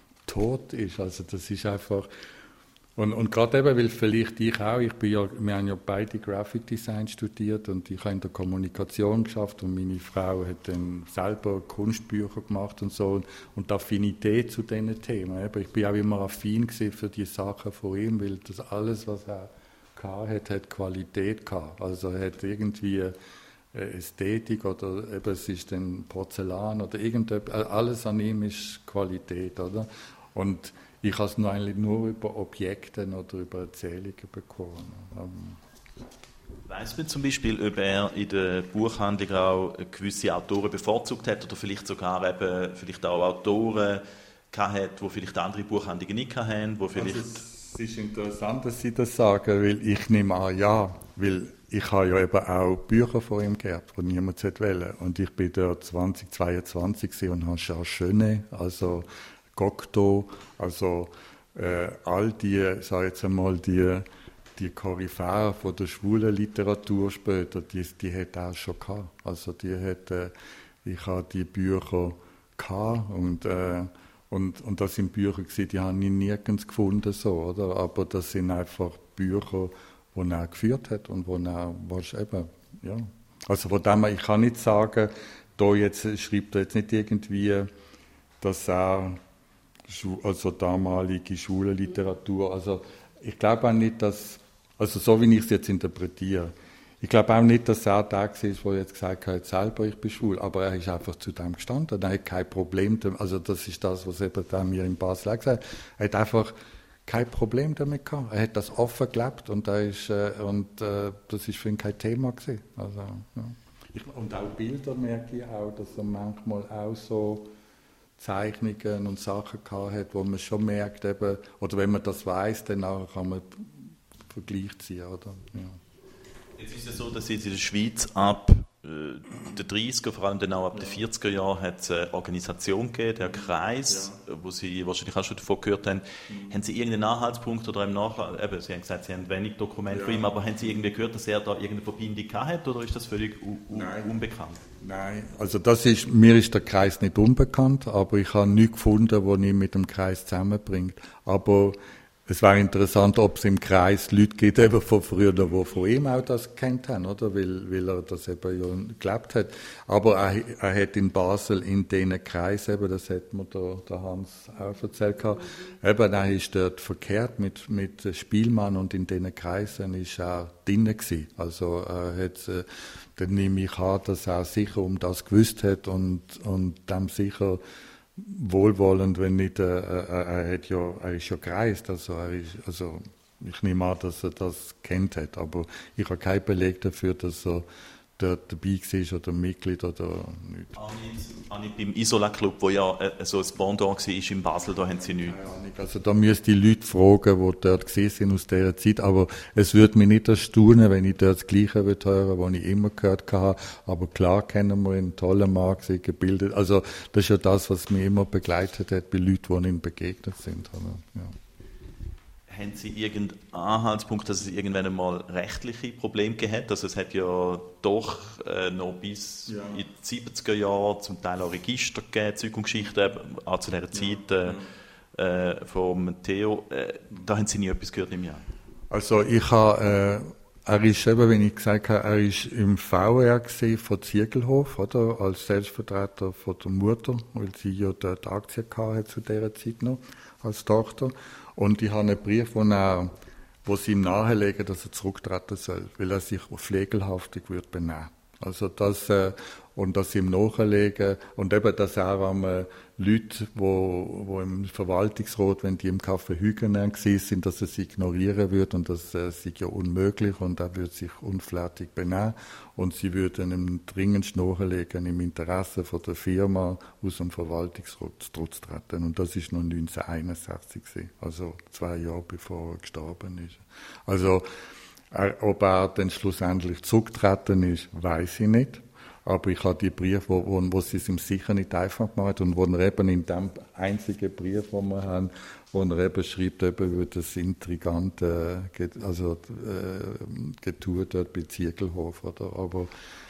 tot ist, also das ist einfach. Und, und gerade eben, weil vielleicht ich auch, ich bin ja, wir haben ja beide Graphic Design studiert und ich habe in der Kommunikation geschafft und meine Frau hat dann selber Kunstbücher gemacht und so und, und die Affinität zu diesen Themen. Eben, ich bin auch immer affin gewesen für die Sachen von ihm, weil das alles, was er hatte, hat Qualität gehabt. Also er hat irgendwie Ästhetik oder eben es ist dann Porzellan oder irgendetwas, alles an ihm ist Qualität, oder? Und Ich habe es nur eigentlich nur über Objekte oder über Erzählungen bekommen. Weiss man zum Beispiel, ob er in der Buchhandlung auch gewisse Autoren bevorzugt hat oder vielleicht sogar eben vielleicht auch Autoren hat, die vielleicht andere Buchhandlungen nicht hatten, wo vielleicht... Also es ist interessant, dass Sie das sagen, weil ich nehme an, ja, weil ich habe ja eben auch Bücher von ihm gehabt, die niemand wollte. Und ich bin dort zwanzig zweiundzwanzig und habe Charles Genet, also Cocteau, also äh, all die, sag jetzt einmal, die, die Koryphäen von der schwulen Literatur später, die, die hat er auch schon gehabt. Also die hat, äh, ich habe die Bücher gehabt und, äh, und, und das sind Bücher gewesen, die habe ich nirgends gefunden, so, oder? Aber das sind einfach Bücher, die er geführt hat und wo er, was eben, ja. Also von dem her, ich kann nicht sagen, da jetzt schreibt er jetzt nicht irgendwie, dass er also damalige Schulliteratur, also ich glaube auch nicht, dass, also so wie ich es jetzt interpretiere, ich glaube auch nicht, dass er der war, der jetzt gesagt hat, selber, ich bin schwul, aber er ist einfach zu dem gestanden, er hat kein Problem damit, also das ist das, was eben der mir in Basel auch gesagt hat, er hat einfach kein Problem damit gehabt, er hat das offen gelebt und, er ist, äh, und äh, das ist für ihn kein Thema gewesen. Also, ja. ich, und auch Bilder merke ich auch, dass er manchmal auch so Zeichnungen und Sachen gehabt hat, wo man schon merkt, eben, oder wenn man das weiss, dann auch kann man Vergleich ziehen, oder? Ja. Jetzt ist es so, dass jetzt in der Schweiz ab äh, den dreißiger, vor allem dann auch ab den vierziger Jahren, hat es eine Organisation gegeben, der Kreis, ja. wo Sie wahrscheinlich auch schon davon gehört haben. Mhm. Haben Sie irgendeinen Anhaltspunkt oder im Nachhinein, eben, Sie haben gesagt, Sie haben wenig Dokumente ja. von ihm, aber haben Sie irgendwie gehört, dass er da irgendeine Verbindung gehabt hat, oder ist das völlig u- u- unbekannt? Nein, also das ist, mir ist der Kreis nicht unbekannt, aber ich habe nichts gefunden, was ihn mit dem Kreis zusammenbringt. Aber es wäre interessant, ob es im Kreis Leute gibt, eben von früher, die von ihm auch das gekannt haben, oder? Weil, weil er das eben ja gelebt hat. Aber er, er hat in Basel in diesen Kreis, eben, das hat mir der, der Hans auch erzählt, eben, er ist dort verkehrt mit, mit Spielmann und in diesen Kreisen ist er drinnen gewesen. Also, er hat, äh, dann nehme ich an, dass er sicher um das gewusst hat und, und dem sicher wohlwollend, wenn nicht, äh, er, er, hat ja, er ist ja gereist, also, er ist, also ich nehme an, dass er das kennt hat, aber ich habe keinen Beleg dafür, dass er dort dabei war oder Mitglied oder nicht. Auch nicht beim Isola Club, wo ja äh, so ein Pendant war in Basel, da haben Sie nichts. Ja, also da müsste ich Leute fragen, die dort gesehen sind aus dieser Zeit, aber es würde mich nicht erstaunen, wenn ich dort das Gleiche würde hören, was ich immer gehört habe, aber klar kennen wir einen tollen Mann, gebildet, also das ist ja das, was mich immer begleitet hat bei Leuten, die ihnen begegnet sind. Ja. Haben Sie irgendeinen Anhaltspunkt, dass es irgendwann einmal rechtliche Probleme gegeben hat? Also es hat ja doch äh, noch bis ja. in die siebziger Jahre zum Teil auch Register gegeben, Zeug und Geschichten, auch zu dieser Zeit äh, ja. äh, vom Theo. Äh, da haben Sie nie etwas gehört im Jahr? Also ich habe, äh, er ist eben, wenn ich gesagt habe, er ist im V R gewesen, von Ziegelhof, oder, als Selbstvertreter von der Mutter, weil sie ja dort Aktien hatte zu dieser Zeit noch, als Tochter. Und ich habe einen Brief, wo, er, wo sie ihm nahelegen, dass er zurücktreten soll, weil er sich pflegelhaftig wird benehmen. Also das, äh, und das ihm nachlegen und eben, dass er auch äh, Leute, wo, wo im Verwaltungsrat, wenn die im Café Hügenen sind, dass er sie ignorieren würde und das äh, sei ja unmöglich und er würde sich unflätig benehmen und sie würden ihm dringend nachlegen, im Interesse von der Firma aus dem Verwaltungsrat zurückzutreten. Und das ist noch neunzehnhunderteinundsechzig gewesen, also zwei Jahre bevor er gestorben ist. Also er, ob er dann schlussendlich zurückgetreten ist, weiß ich nicht. Aber ich habe die Briefe, wo, wo, wo sie es ihm sicher nicht einfach gemacht und wo er eben in dem einzigen Brief, den wir haben, wo er eben schreibt, eben über das intrigante also, äh, Getue dort bei Ziegelhof. Oder? Aber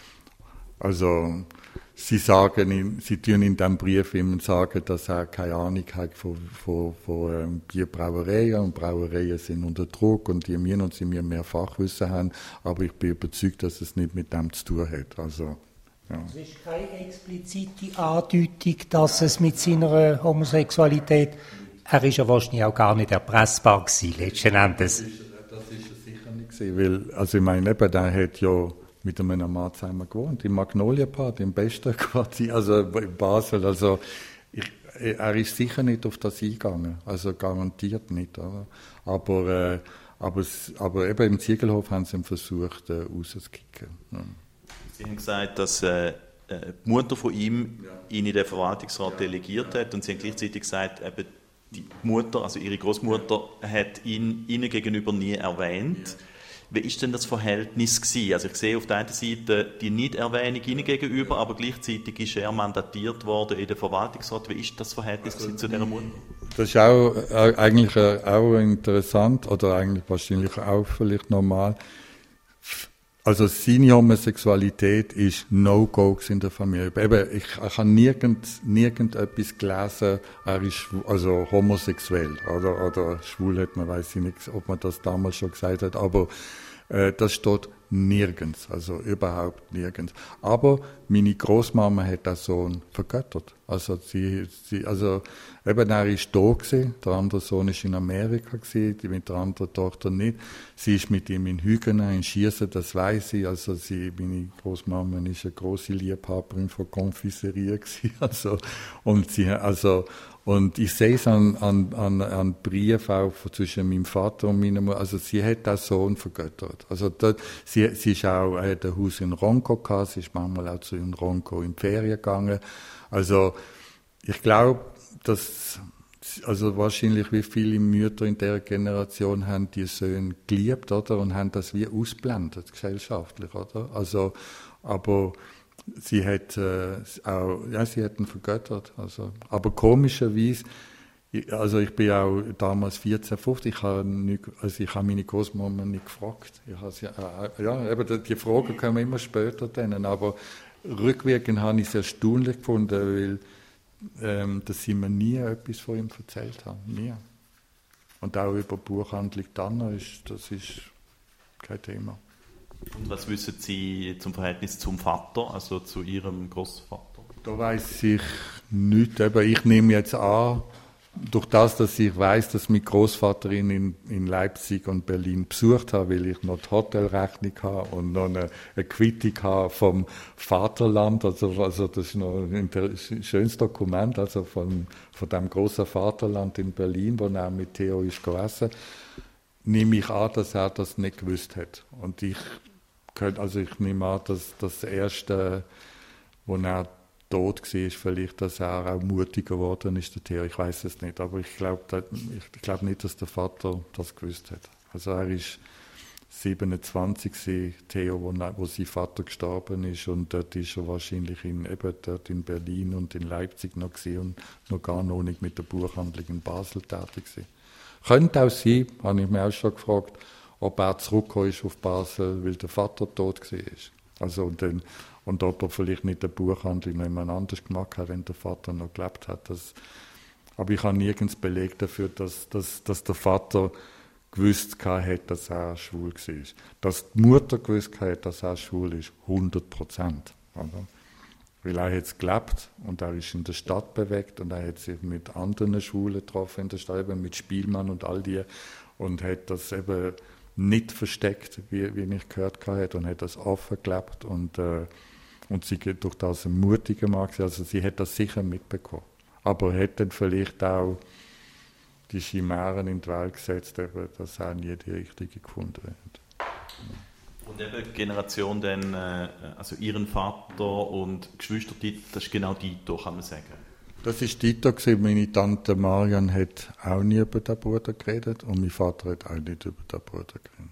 also sie sagen, in, sie tun in diesem Brief ihm sagen, dass er keine Ahnung hat von, von, von ähm, Bierbrauereien und Brauereien sind unter Druck und die müssen und sie mir mehr Fachwissen haben, aber ich bin überzeugt, dass es nicht mit dem zu tun hat. Also, ja. Es ist keine explizite Andeutung, dass es mit seiner Homosexualität, er ist ja wahrscheinlich auch gar nicht erpressbar gewesen, letzten Endes. Das ist, das ist er sicher nicht gewesen, weil, also ich meine, eben, der hat ja mit einem Mann zusammen gewohnt, im Magnolia Park, im besten Quartier, also in Basel, also ich, er ist sicher nicht auf das eingegangen, also garantiert nicht. Oder? Aber, äh, aber, aber eben im Ziegelhof haben sie ihn versucht, äh, rauszukicken. Ja. Sie haben gesagt, dass äh, die Mutter von ihm ja. ihn in den Verwaltungsrat ja. delegiert hat, und Sie haben gleichzeitig gesagt, eben die Mutter, also Ihre Großmutter, hat ihn ihnen gegenüber nie erwähnt. Ja. Wie war denn das Verhältnis gewesen? Also ich sehe auf der einen Seite die Nichterwähnung ihnen gegenüber, aber gleichzeitig ist er mandatiert worden in den Verwaltungsrat. Wie ist das Verhältnis also, zu dieser Mutter? Das ist auch äh, eigentlich äh, auch interessant, oder eigentlich wahrscheinlich auch vielleicht normal. Also seine Homosexualität ist No-Go in der Familie. Eben, ich, ich habe nirgend, nirgend etwas gelesen, er ist also homosexuell oder, oder schwul, hat man, weiß ich nicht, ob man das damals schon gesagt hat, aber äh, das steht nirgends, also überhaupt nirgends. Aber meine Großmama hat den Sohn vergöttert. Also sie, sie, also eben er ist da gewesen, der andere Sohn ist in Amerika gewesen, die mit der anderen Tochter nicht. Sie ist mit ihm in Hügenen, in Schiessen, das weiß ich. Also sie, meine Großmama ist eine große Liebhaberin von Konfiserie gewesen. Also und sie, also und ich sehe es an, an, an, an Briefen auch zwischen meinem Vater und meiner Mutter. Also sie hat den Sohn vergöttert. Also dort, sie, sie ist auch, hat ein Haus in Ronco gehabt, sie ist manchmal auch zu in Ronco in die Ferien gegangen. Also ich glaube, dass also wahrscheinlich wie viele Mütter in dieser Generation haben die Söhne geliebt, oder, und haben das wie ausblendet gesellschaftlich, oder? Also, aber sie hat äh, auch, ja, sie hat ihn vergöttert. Also, aber komischerweise, also ich bin auch damals vierzehn, fünfzehn, ich habe nicht, also ich habe meine Großmama nicht gefragt. Ich habe sie, äh, ja, eben die Fragen kommen immer später dann, aber rückwirkend habe ich es erstaunlich gefunden, weil ähm, dass sie mir nie etwas von ihm erzählt haben, nie. Und auch über Buchhandlung Tanner ist, das ist kein Thema. Und was wissen Sie zum Verhältnis zum Vater, also zu Ihrem Großvater? Da weiss ich nichts. Aber ich nehme jetzt an, durch das, dass ich weiss, dass mein Großvater ihn in, in Leipzig und Berlin besucht hat, weil ich noch die Hotelrechnung habe und noch eine, eine Quittung habe vom Vaterland. Also, also das ist noch ein schönes Dokument, also von, von dem großen Vaterland in Berlin, wo er mit Theo ist gewesen. Nehme ich an, dass er das nicht gewusst hat. Und ich könnte, also ich nehme an, dass das erste, wo er tot war, vielleicht, dass er auch mutiger geworden ist, der Theo. Ich weiß es nicht, aber ich glaube ich glaub nicht, dass der Vater das gewusst hat. Also er ist siebenundzwanzig, Theo, wo, wo sein Vater gestorben ist, und dort ist er wahrscheinlich in, eben dort in Berlin und in Leipzig noch gewesen und noch gar noch nicht mit der Buchhandlung in Basel tätig gewesen. Könnte auch sein, habe ich mich auch schon gefragt, ob er zurückgekommen ist auf Basel, weil der Vater tot war. Also, und, dann, und ob er vielleicht nicht eine Buchhandlung noch jemand anders gemacht hat, wenn der Vater noch gelebt hat. Das, aber ich habe nirgends Beleg dafür, dass, dass, dass der Vater gewusst hat, dass er schwul war. Dass die Mutter gewusst hat, dass er schwul ist, hundert Prozent. Weil er hat es gelebt und er ist in der Stadt bewegt und er hat sich mit anderen Schwulen getroffen in der Stadt, eben mit Spielmann und all die, und hat das eben nicht versteckt, wie, wie ich gehört habe, und hat das offen gelebt und, äh, und sie geht durch das ein mutiger Mann. Also sie hat das sicher mitbekommen. Aber hat dann vielleicht auch die Chimären in die Welt gesetzt, eben, dass er nie die richtige gefunden hat. Und eben die Generation dann, also ihren Vater und Geschwister, das ist genau Dito, kann man sagen. Das war Dito. Meine Tante Marian hat auch nie über den Bruder geredet und mein Vater hat auch nicht über den Bruder geredet.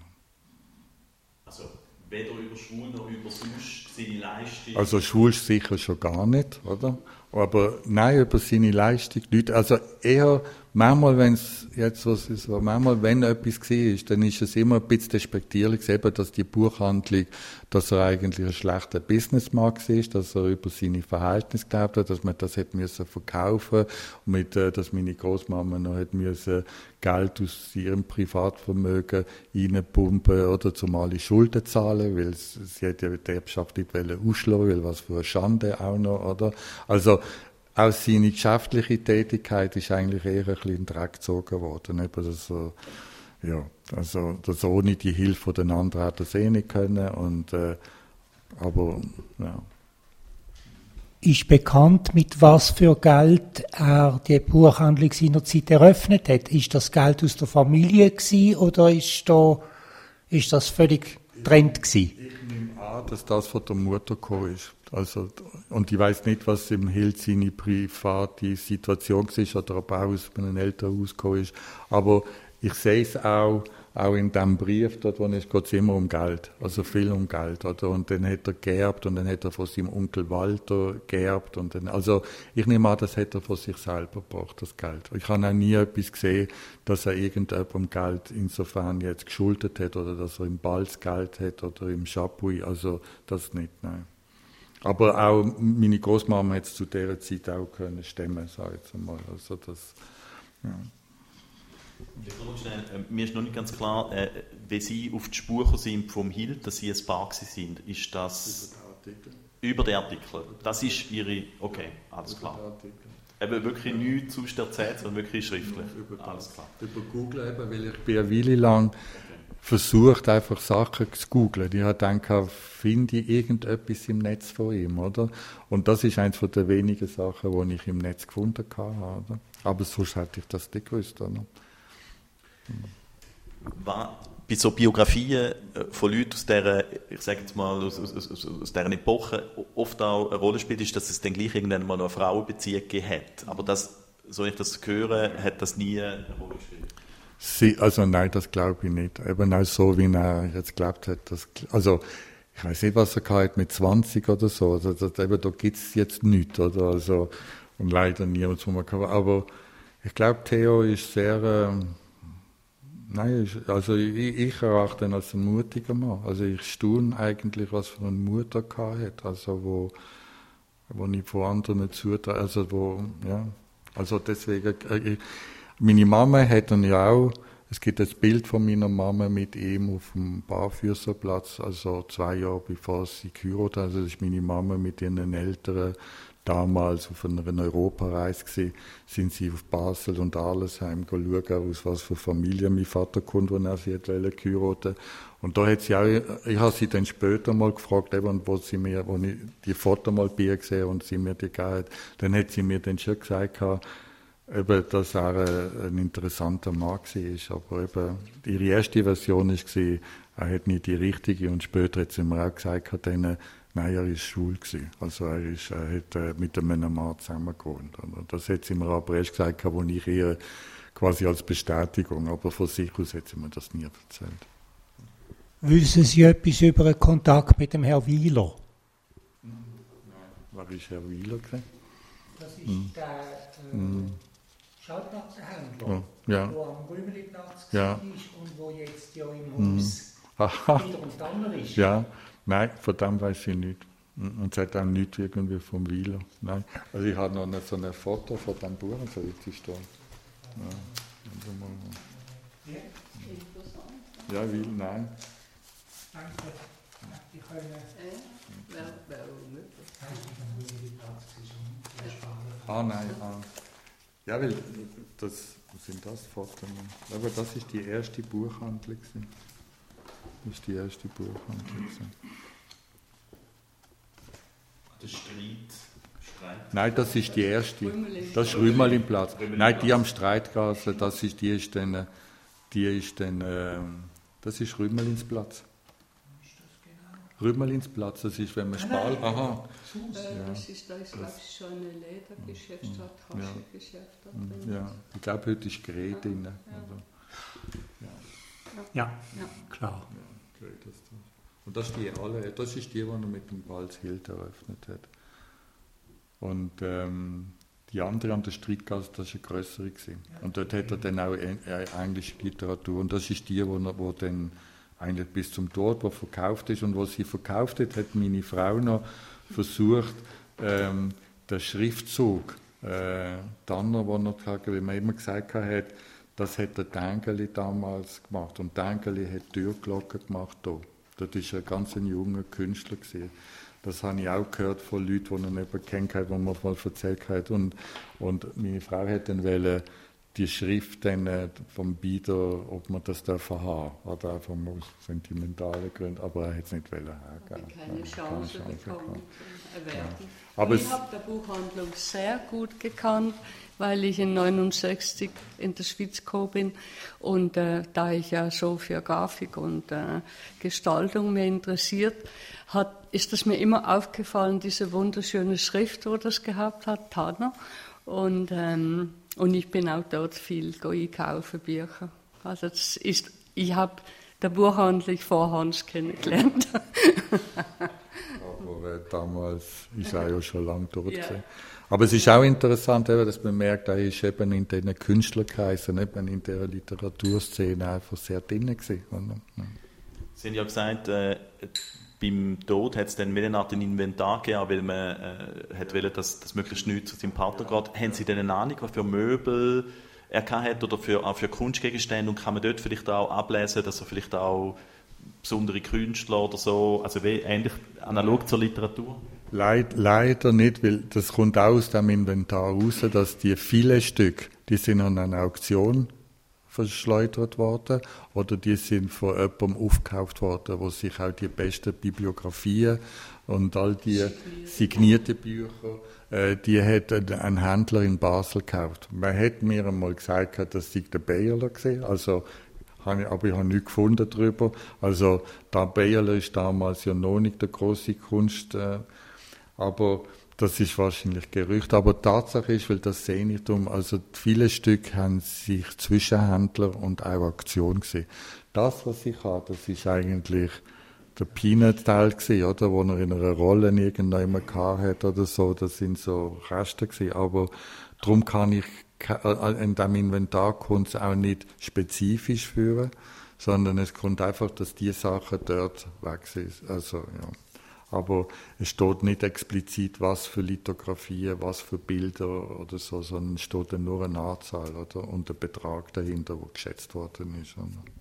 Also weder über schwul noch über sonst seine Leistung? Also schwul sicher schon gar nicht, oder? Aber nein, über seine Leistung nicht. Also eher manchmal, wenn es jetzt was ist, manchmal, wenn etwas war, dann ist es immer ein bisschen despektierlich, eben, dass die Buchhandlung, dass er eigentlich ein schlechter Businessman war, dass er über seine Verhältnisse glaubt hat, dass man das hätte müssen verkaufen und mit, dass meine Großmama noch hätte müssen Geld aus ihrem Privatvermögen reinpumpen oder zum alle Schulden zahlen, weil sie hätte ja die Erbschaft nicht ausschlagen, weil was für eine Schande auch noch, oder? Also auch seine geschäftliche Tätigkeit ist eigentlich eher ein bisschen in den Dreck gezogen worden. Also, ja, also das ohne die Hilfe der anderen hat er es eh nicht können. Und, äh, aber, ja. ist bekannt, mit was für Geld er die Buchhandlung seinerzeit eröffnet hat? Ist das Geld aus der Familie gewesen, oder ist, da, ist das völlig getrennt gewesen? Ich nehme an, dass das von der Mutter gekommen ist. Also, und ich weiß nicht, was im Hild seine private Situation war oder ob er aus einem Elternhaus gekommen ist. Aber ich sehe es auch, auch in diesem Brief, dort wo es geht es immer um Geld, also viel um Geld. Oder? Und dann hat er geerbt und dann hat er von seinem Onkel Walter geerbt. Und dann, also ich nehme an, das hat er von sich selber gebracht, das Geld. Ich habe auch nie etwas gesehen, dass er irgendjemandem Geld insofern jetzt geschuldet hat oder dass er im Balz Geld hat oder im Chapuis, also das nicht, nein. Aber auch meine Großmama hat es zu dieser Zeit auch können stemmen, sage ich jetzt einmal. Also das, ja. Mir ist noch nicht ganz klar, äh, wie Sie auf die Spur sind vom Hild, dass Sie ein Paar sind. Ist das über den Artikel? Das ist Ihre... Okay, alles klar. Eben wirklich nichts sonst erzählt, sondern wirklich schriftlich. Über alles klar. Über Google eben, weil ich bin eine Weile lang okay. versucht, einfach Sachen zu googlen. Ich habe gedacht, finde ich irgendetwas im Netz von ihm, oder? Und das ist eines der wenigen Sachen, die ich im Netz gefunden habe. Oder? Aber sonst hätte ich das nicht gewusst, oder? War bei so Biografien von Leuten aus dieser, ich sage jetzt mal, aus, aus, aus, aus dieser Epoche oft auch eine Rolle spielt, ist, dass es dann gleich irgendwann mal noch eine Frauenbeziehung gegeben hat. Aber das, so ich das höre, hat das nie eine Rolle gespielt. Sie, also nein, das glaube ich nicht. Eben auch so, wie er jetzt glaubt hat. Dass, also ich weiß nicht, was er hat mit zwanzig oder so. Also, das, eben, da gibt es jetzt nichts. Oder? Also, und leider niemand, wo man kann. Aber ich glaube, Theo ist sehr... Ähm, Nein, also ich, ich erachte ihn als ein mutiger Mann. Also ich staune eigentlich, was für eine Mutter er hat, also wo, wo ich von anderen zutraue, also wo, ja, also deswegen, ich, meine Mama hat ihn ja auch, es gibt ein Bild von meiner Mama mit ihm auf dem Barfüßerplatz, also zwei Jahre bevor sie geheiratet hat, also das ist meine Mama mit ihren Eltern damals auf einer Europareise gewesen, sind sie auf Basel und Arlesheim schauen, aus was für Familie mein Vater kommt, als er sie hat geheiratet. Und da hat sie auch, ich habe sie dann später mal gefragt, eben, wo sie mir, wo ich die Foto mal bei ihr gesehen und sie mir die gegeben hat, dann hat sie mir dann schon gesagt, eben, dass er ein interessanter Mann war. Aber eben, ihre erste Version war, er hat nicht die richtige, und später hat sie mir auch gesagt, dann, nein, er war schwul. Also er, ist, er hat äh, mit einem Mann zusammen gewohnt. Und das hat sie mir aber erst gesagt, wo ich eher quasi als Bestätigung, aber von sich aus hat sie mir das nie erzählt. Wissen Sie etwas über einen Kontakt mit dem Herrn Wieler? Nein. Wer war Herr Wieler? Das ist hm. der äh, hm. Schallplattenhändler, ja. der am Rümeliplatz ja. ist und wo jetzt ja im Haus hm. wieder und Tanner ist. Ja. Nein, von dem weiß ich nicht. Und es hat auch nichts irgendwie vom Wieler. Nein. Also ich habe noch eine, so ein Foto von dem Buch, so richtig stehen. Ja, ja Wieler, nein. Danke. Die können... Ah, nein, ah. Ja, weil, das, was sind das Fotos? Aber das ist die erste Buchhandlung. Das ist die erste Buchhandlung. Der Streit, Streit? Nein, das ist die erste. Das ist Rümelinplatz. Nein, die am Streitgasse, das ist, die ist dann, die ist dann, äh, das ist Rümelinsplatz. Rümelinsplatz, das ist, wenn man Spal... Aha. Äh, das ist, da ist, glaube ich, schon ein Ledergeschäft, statt Taschengeschäft. Ja. ja, ich glaube, heute ist Gerät drin. Ja. Also, ja. Ja. ja, klar. Ja, und das ist die, alle, das ist die, die er mit dem Balz Hild eröffnet hat. Und ähm, die andere an der Streitgasse, das war eine grössere. Und dort hat er dann auch englische Literatur. Und das ist die, wo, er, wo dann eigentlich bis zum Tod, wo verkauft ist. Und wo sie verkauft hat, hat meine Frau noch versucht, ähm, den Schriftzug, äh, Tanner, wo er, wie man immer gesagt hat, das hat der Tengeli damals gemacht. Und Tengeli hat Türglocken gemacht hier. Das war ein ganz junger Künstler. Das habe ich auch gehört von Leuten, die ihn eben kennt haben, die mir mal erzählt haben. Und, und meine Frau hat dann wollen, die Schrift dann äh, vom Bieder, ob man das dürfen haben, oder einfach aus sentimentalen Gründen, aber er hat es nicht wollen hergeben. Keine Chance bekommen. Ja. Aber ich habe die Buchhandlung sehr gut gekannt, weil ich in neunundsechzig in der Schweiz gekommen bin und äh, da ich ja so für Grafik und äh, Gestaltung mich interessiert hat, ist es mir immer aufgefallen, diese wunderschöne Schrift, wo das gehabt hat, Tanner. Und, ähm, und ich bin auch dort viel einkaufen, Bücher. Also das ist, ich habe den Buchhandel vor Hans kennengelernt. Aber äh, damals ist er ja schon lange dort. Ja. Aber es ist auch interessant, eben, dass man merkt, er ist eben in diesen Künstlerkreisen, eben in der Literaturszene einfach sehr drin gewesen. Sie haben ja gesagt, äh, beim Tod hat es dann eine Art Inventar gegeben, weil man äh, hat wollte, dass das möglichst nichts zu seinem Partner geht. Haben Sie denn eine Ahnung, was für Möbel er hat oder für, auch für Kunstgegenstände, und kann man dort vielleicht auch ablesen, dass er vielleicht auch besondere Künstler oder so, also wie, ähnlich analog zur Literatur? Leid, leider nicht, weil das kommt auch aus dem Inventar raus, dass die vielen Stücke, die sind an einer Auktion verschleudert worden oder die sind von jemandem aufgekauft worden, wo sich auch die besten Bibliografien und all die signierten Bücher, äh, die hat ein Händler in Basel gekauft. Man hat mir einmal gesagt, das sei der Bayerler gewesen, also aber ich habe nichts gefunden darüber. Also der Bayerler ist damals ja noch nicht der große Kunst, äh, aber das ist wahrscheinlich Gerücht. Aber Tatsache ist, weil das sehe ich drum, also viele Stücke haben sich Zwischenhändler und auch Auktion gesehen. Das, was ich habe, das ist eigentlich der Peanut-Teil gewesen, oder, wo er in einer Rolle irgendjemand gehabt hat oder so. Das sind so Reste gewesen. Aber darum kann ich in dem Inventar kommt es auch nicht spezifisch führen, sondern es kommt einfach, dass die Sachen dort weg sind. Also, ja. Aber es steht nicht explizit, was für Lithografien, was für Bilder oder so, sondern es steht dann nur eine Anzahl, oder, und der Betrag dahinter, der geschätzt worden ist.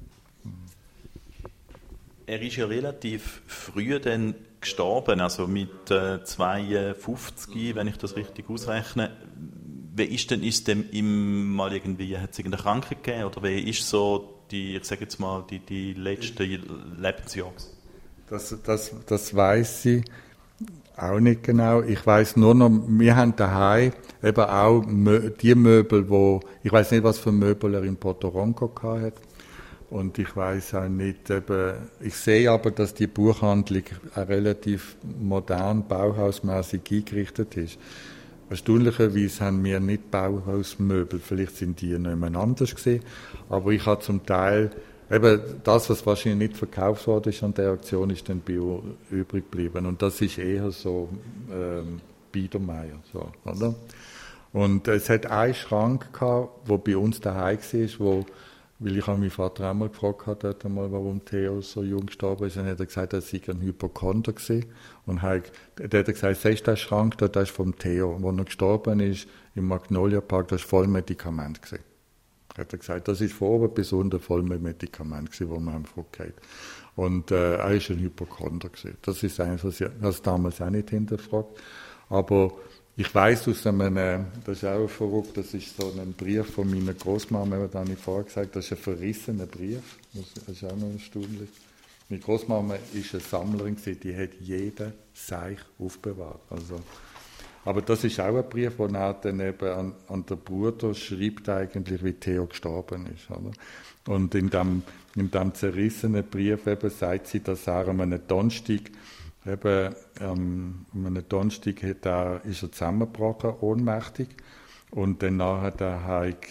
Er ist ja relativ früh dann gestorben, also mit äh, zweiundfünfzig, wenn ich das richtig ausrechne. Wie ist denn, ist dem ihm mal irgendwie, hat es irgendeine Krankheit gegeben, oder wie ist so die, ich sage jetzt mal, die, die letzten Lebensjahre? Das, das, das weiss ich auch nicht genau. Ich weiss nur noch, wir haben daheim eben auch Mö- die Möbel, wo, ich weiss nicht, was für Möbel er in Porto Ronco gehabt hat. Und ich weiss auch nicht, eben, ich sehe aber, dass die Buchhandlung auch relativ modern, bauhausmäßig eingerichtet ist. Erstaunlicherweise haben wir nicht Bauhausmöbel, vielleicht sind die nicht mehr anders gewesen, aber ich habe zum Teil, eben das, was wahrscheinlich nicht verkauft worden ist an der Auktion, ist dann bei uns übrig geblieben. Und das ist eher so ähm, Biedermeier, so, oder? Und es hat einen Schrank gehabt, der bei uns daheim war, wo, weil ich meinen Vater einmal gefragt habe, dort einmal, warum Theo so jung gestorben ist, und er hat gesagt, er sei ein Hypochonder gewesen. Und er hat gesagt, siehst du den Schrank, da, das ist vom Theo. Und als er gestorben ist, im Magnolia Park, das war voll Medikament gewesen. Er hat gesagt, das ist von oben bis unten voll mit Medikament gewesen, wo man einfach geht. Und äh, er ist ein Hypochonder gewesen. Das ist eines, was ich das damals auch nicht hinterfragt. Aber ich weiss aus einem, das ist auch verrückt, das ist so ein Brief von meiner Großmama, da habe ich vorher gesagt, das ist ein verrissener Brief. Das ist auch noch erstaunlich. Meine Großmama war eine Sammlerin, die hat jeden Seich aufbewahrt. Also, aber das ist auch ein Brief, den er dann eben an, an den Bruder schreibt, eigentlich, wie Theo gestorben ist. Oder? Und in dem, in dem zerrissenen Brief eben sagt sie, dass er an einem Donnerstag, eben, ähm, an einem Donnerstag hat er, ist er zusammengebrochen, ohnmächtig. Und dann nachher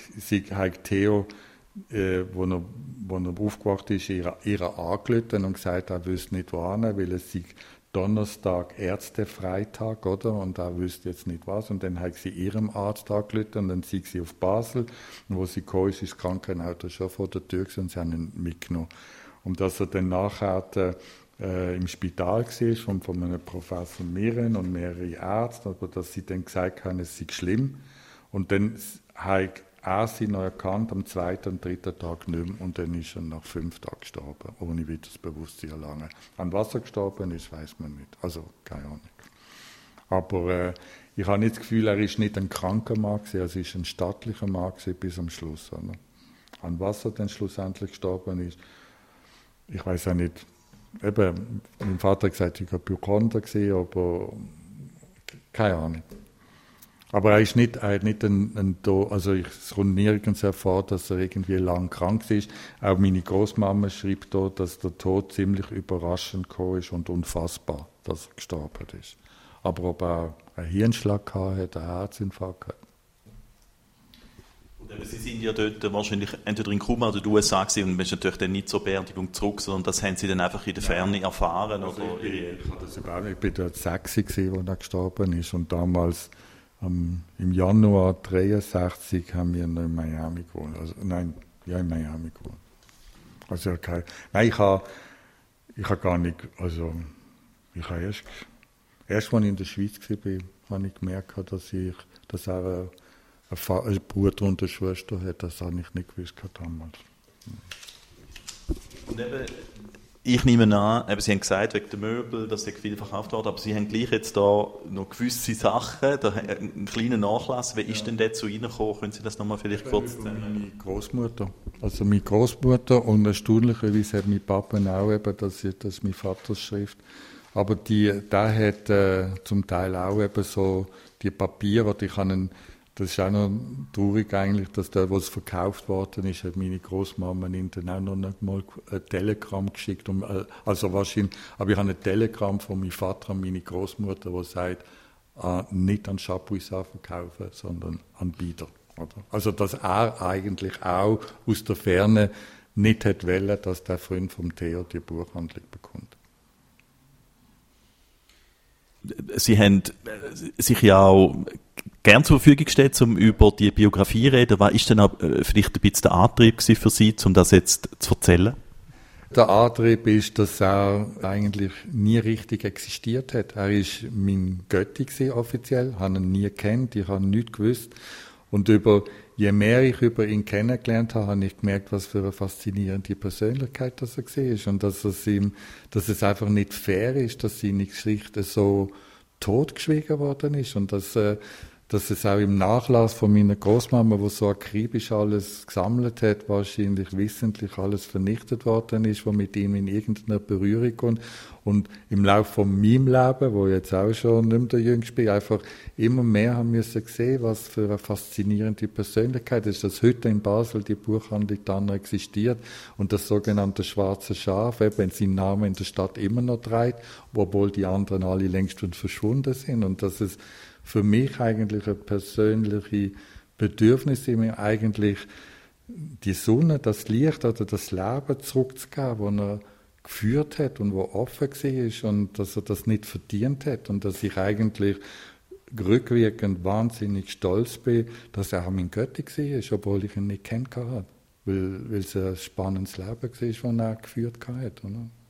hat Theo, äh, wo, er, wo er aufgewacht ist, ihre, ihre angerufen und gesagt, er wüsste nicht wohin, weil es sei Donnerstag Ärztefreitag, oder? Und er wüsste jetzt nicht was. Und dann hat sie ihrem Arzt angerufen und dann sind sie auf Basel. Und wo sie gekommen ist, ist das Krankenauto schon vor der Tür und sie haben ihn mitgenommen. Und dass er dann nachher äh, im Spital war, von, von einem Professor Miren und mehrere Ärzte, aber dass sie dann gesagt haben, es sei schlimm. Und dann hat er sie noch erkannt, am zweiten und dritten Tag nicht mehr, und dann ist er nach fünf Tagen gestorben, ohne wieder das Bewusstsein erlangen. An was er gestorben ist, weiß man nicht. Also, keine Ahnung. Aber äh, ich habe nicht das Gefühl, er ist nicht ein kranker Mann gewesen, also er ist ein stattlicher Mann gewesen bis am Schluss. Oder? An was er dann schlussendlich gestorben ist, ich weiß auch nicht. Eben, mein Vater hat gesagt, ich habe Hypochonder gesehen, aber keine Ahnung. Aber er ist nicht, er hat nicht ein, ein also ich, es kommt nirgends hervor, dass er irgendwie lang krank ist. Auch meine Großmama schreibt dort, dass der Tod ziemlich überraschend gekommen ist und unfassbar, dass er gestorben ist. Aber ob er einen Hirnschlag gehabt hat, einen Herzinfarkt hat. Und eben, Sie sind ja dort wahrscheinlich entweder in Kuba oder in den U S A gewesen und man ist natürlich dann nicht zur Beerdigung zurück, sondern das haben Sie dann einfach in der Ferne erfahren? Also oder? Ich, ich, ich, das überhaupt nicht. Ich bin dort sechs gewesen, als er gestorben ist und damals um, im Januar dreiundsechzig haben wir noch in Miami gewohnt. Also, nein, ja in Miami gewohnt. Also okay. Nein, ich habe ich habe gar nicht, also ich habe erst, erst als ich in der Schweiz war, habe ich gemerkt, dass ich, dass er einen Bruder und eine Schwester hat, das habe ich nicht gewusst damals. Und eben, ich nehme an, eben, Sie haben gesagt, wegen der Möbel, dass sie viel verkauft worden, aber Sie haben gleich jetzt da noch gewisse Sachen, da, einen kleinen Nachlass. Wie ist ja. denn der zu Ihnen gekommen? Können Sie das nochmal vielleicht kurz sagen? Meine Großmutter. Also meine Großmutter und erstaunlicherweise hat mein Papa auch eben, das ist, das ist mein Vaters Schrift, aber die, der hat äh, zum Teil auch eben so die Papiere, oder ich habe einen, das ist auch noch traurig eigentlich, dass da, wo es verkauft worden ist, hat meine Großmama ihnen dann auch noch nicht mal ein Telegramm geschickt. Um, also wahrscheinlich, aber ich habe ein Telegramm von meinem Vater an meine Großmutter, wo sagt, äh, nicht an Chapuisat verkaufen, sondern an Bieder. Oder? Also dass er eigentlich auch aus der Ferne nicht hätte wollen, dass der Freund vom Theo die Buchhandlung bekommt. Sie haben sich ja auch gern zur Verfügung gestellt, um über die Biografie zu reden. Was ist denn auch vielleicht ein bisschen der Antrieb für Sie, um das jetzt zu erzählen? Der Antrieb ist, dass er eigentlich nie richtig existiert hat. Er war mein Götti gewesen, offiziell, habe ihn nie gekannt, ich habe nichts gewusst. Und über, je mehr ich über ihn kennengelernt habe, habe ich gemerkt, was für eine faszinierende Persönlichkeit das er war. Und dass es, ihm, dass es einfach nicht fair ist, dass seine Geschichte so totgeschwiegen worden ist. Und dass, äh, dass es auch im Nachlass von meiner Großmama, die so akribisch alles gesammelt hat, wahrscheinlich wissentlich alles vernichtet worden ist, was mit ihm in irgendeiner Berührung kommt. Und im Laufe von meinem Leben, wo jetzt auch schon nicht mehr der Jüngste bin, einfach immer mehr haben müssen sehen, was für eine faszinierende Persönlichkeit ist, dass heute in Basel die Buchhandlung dann noch existiert und das sogenannte Schwarze Schaf eben seinen Namen in der Stadt immer noch trägt, obwohl die anderen alle längst schon verschwunden sind. Und dass es für mich eigentlich ein persönliches Bedürfnis ist, mir eigentlich die Sonne, das Licht oder das Leben zurückzugeben, das er geführt hat und wo offen war und dass er das nicht verdient hat und dass ich eigentlich rückwirkend wahnsinnig stolz bin, dass er auch mein Götti war, obwohl ich ihn nicht kennengelernt habe, weil, weil es ein spannendes Leben war, das er geführt hat. Oder?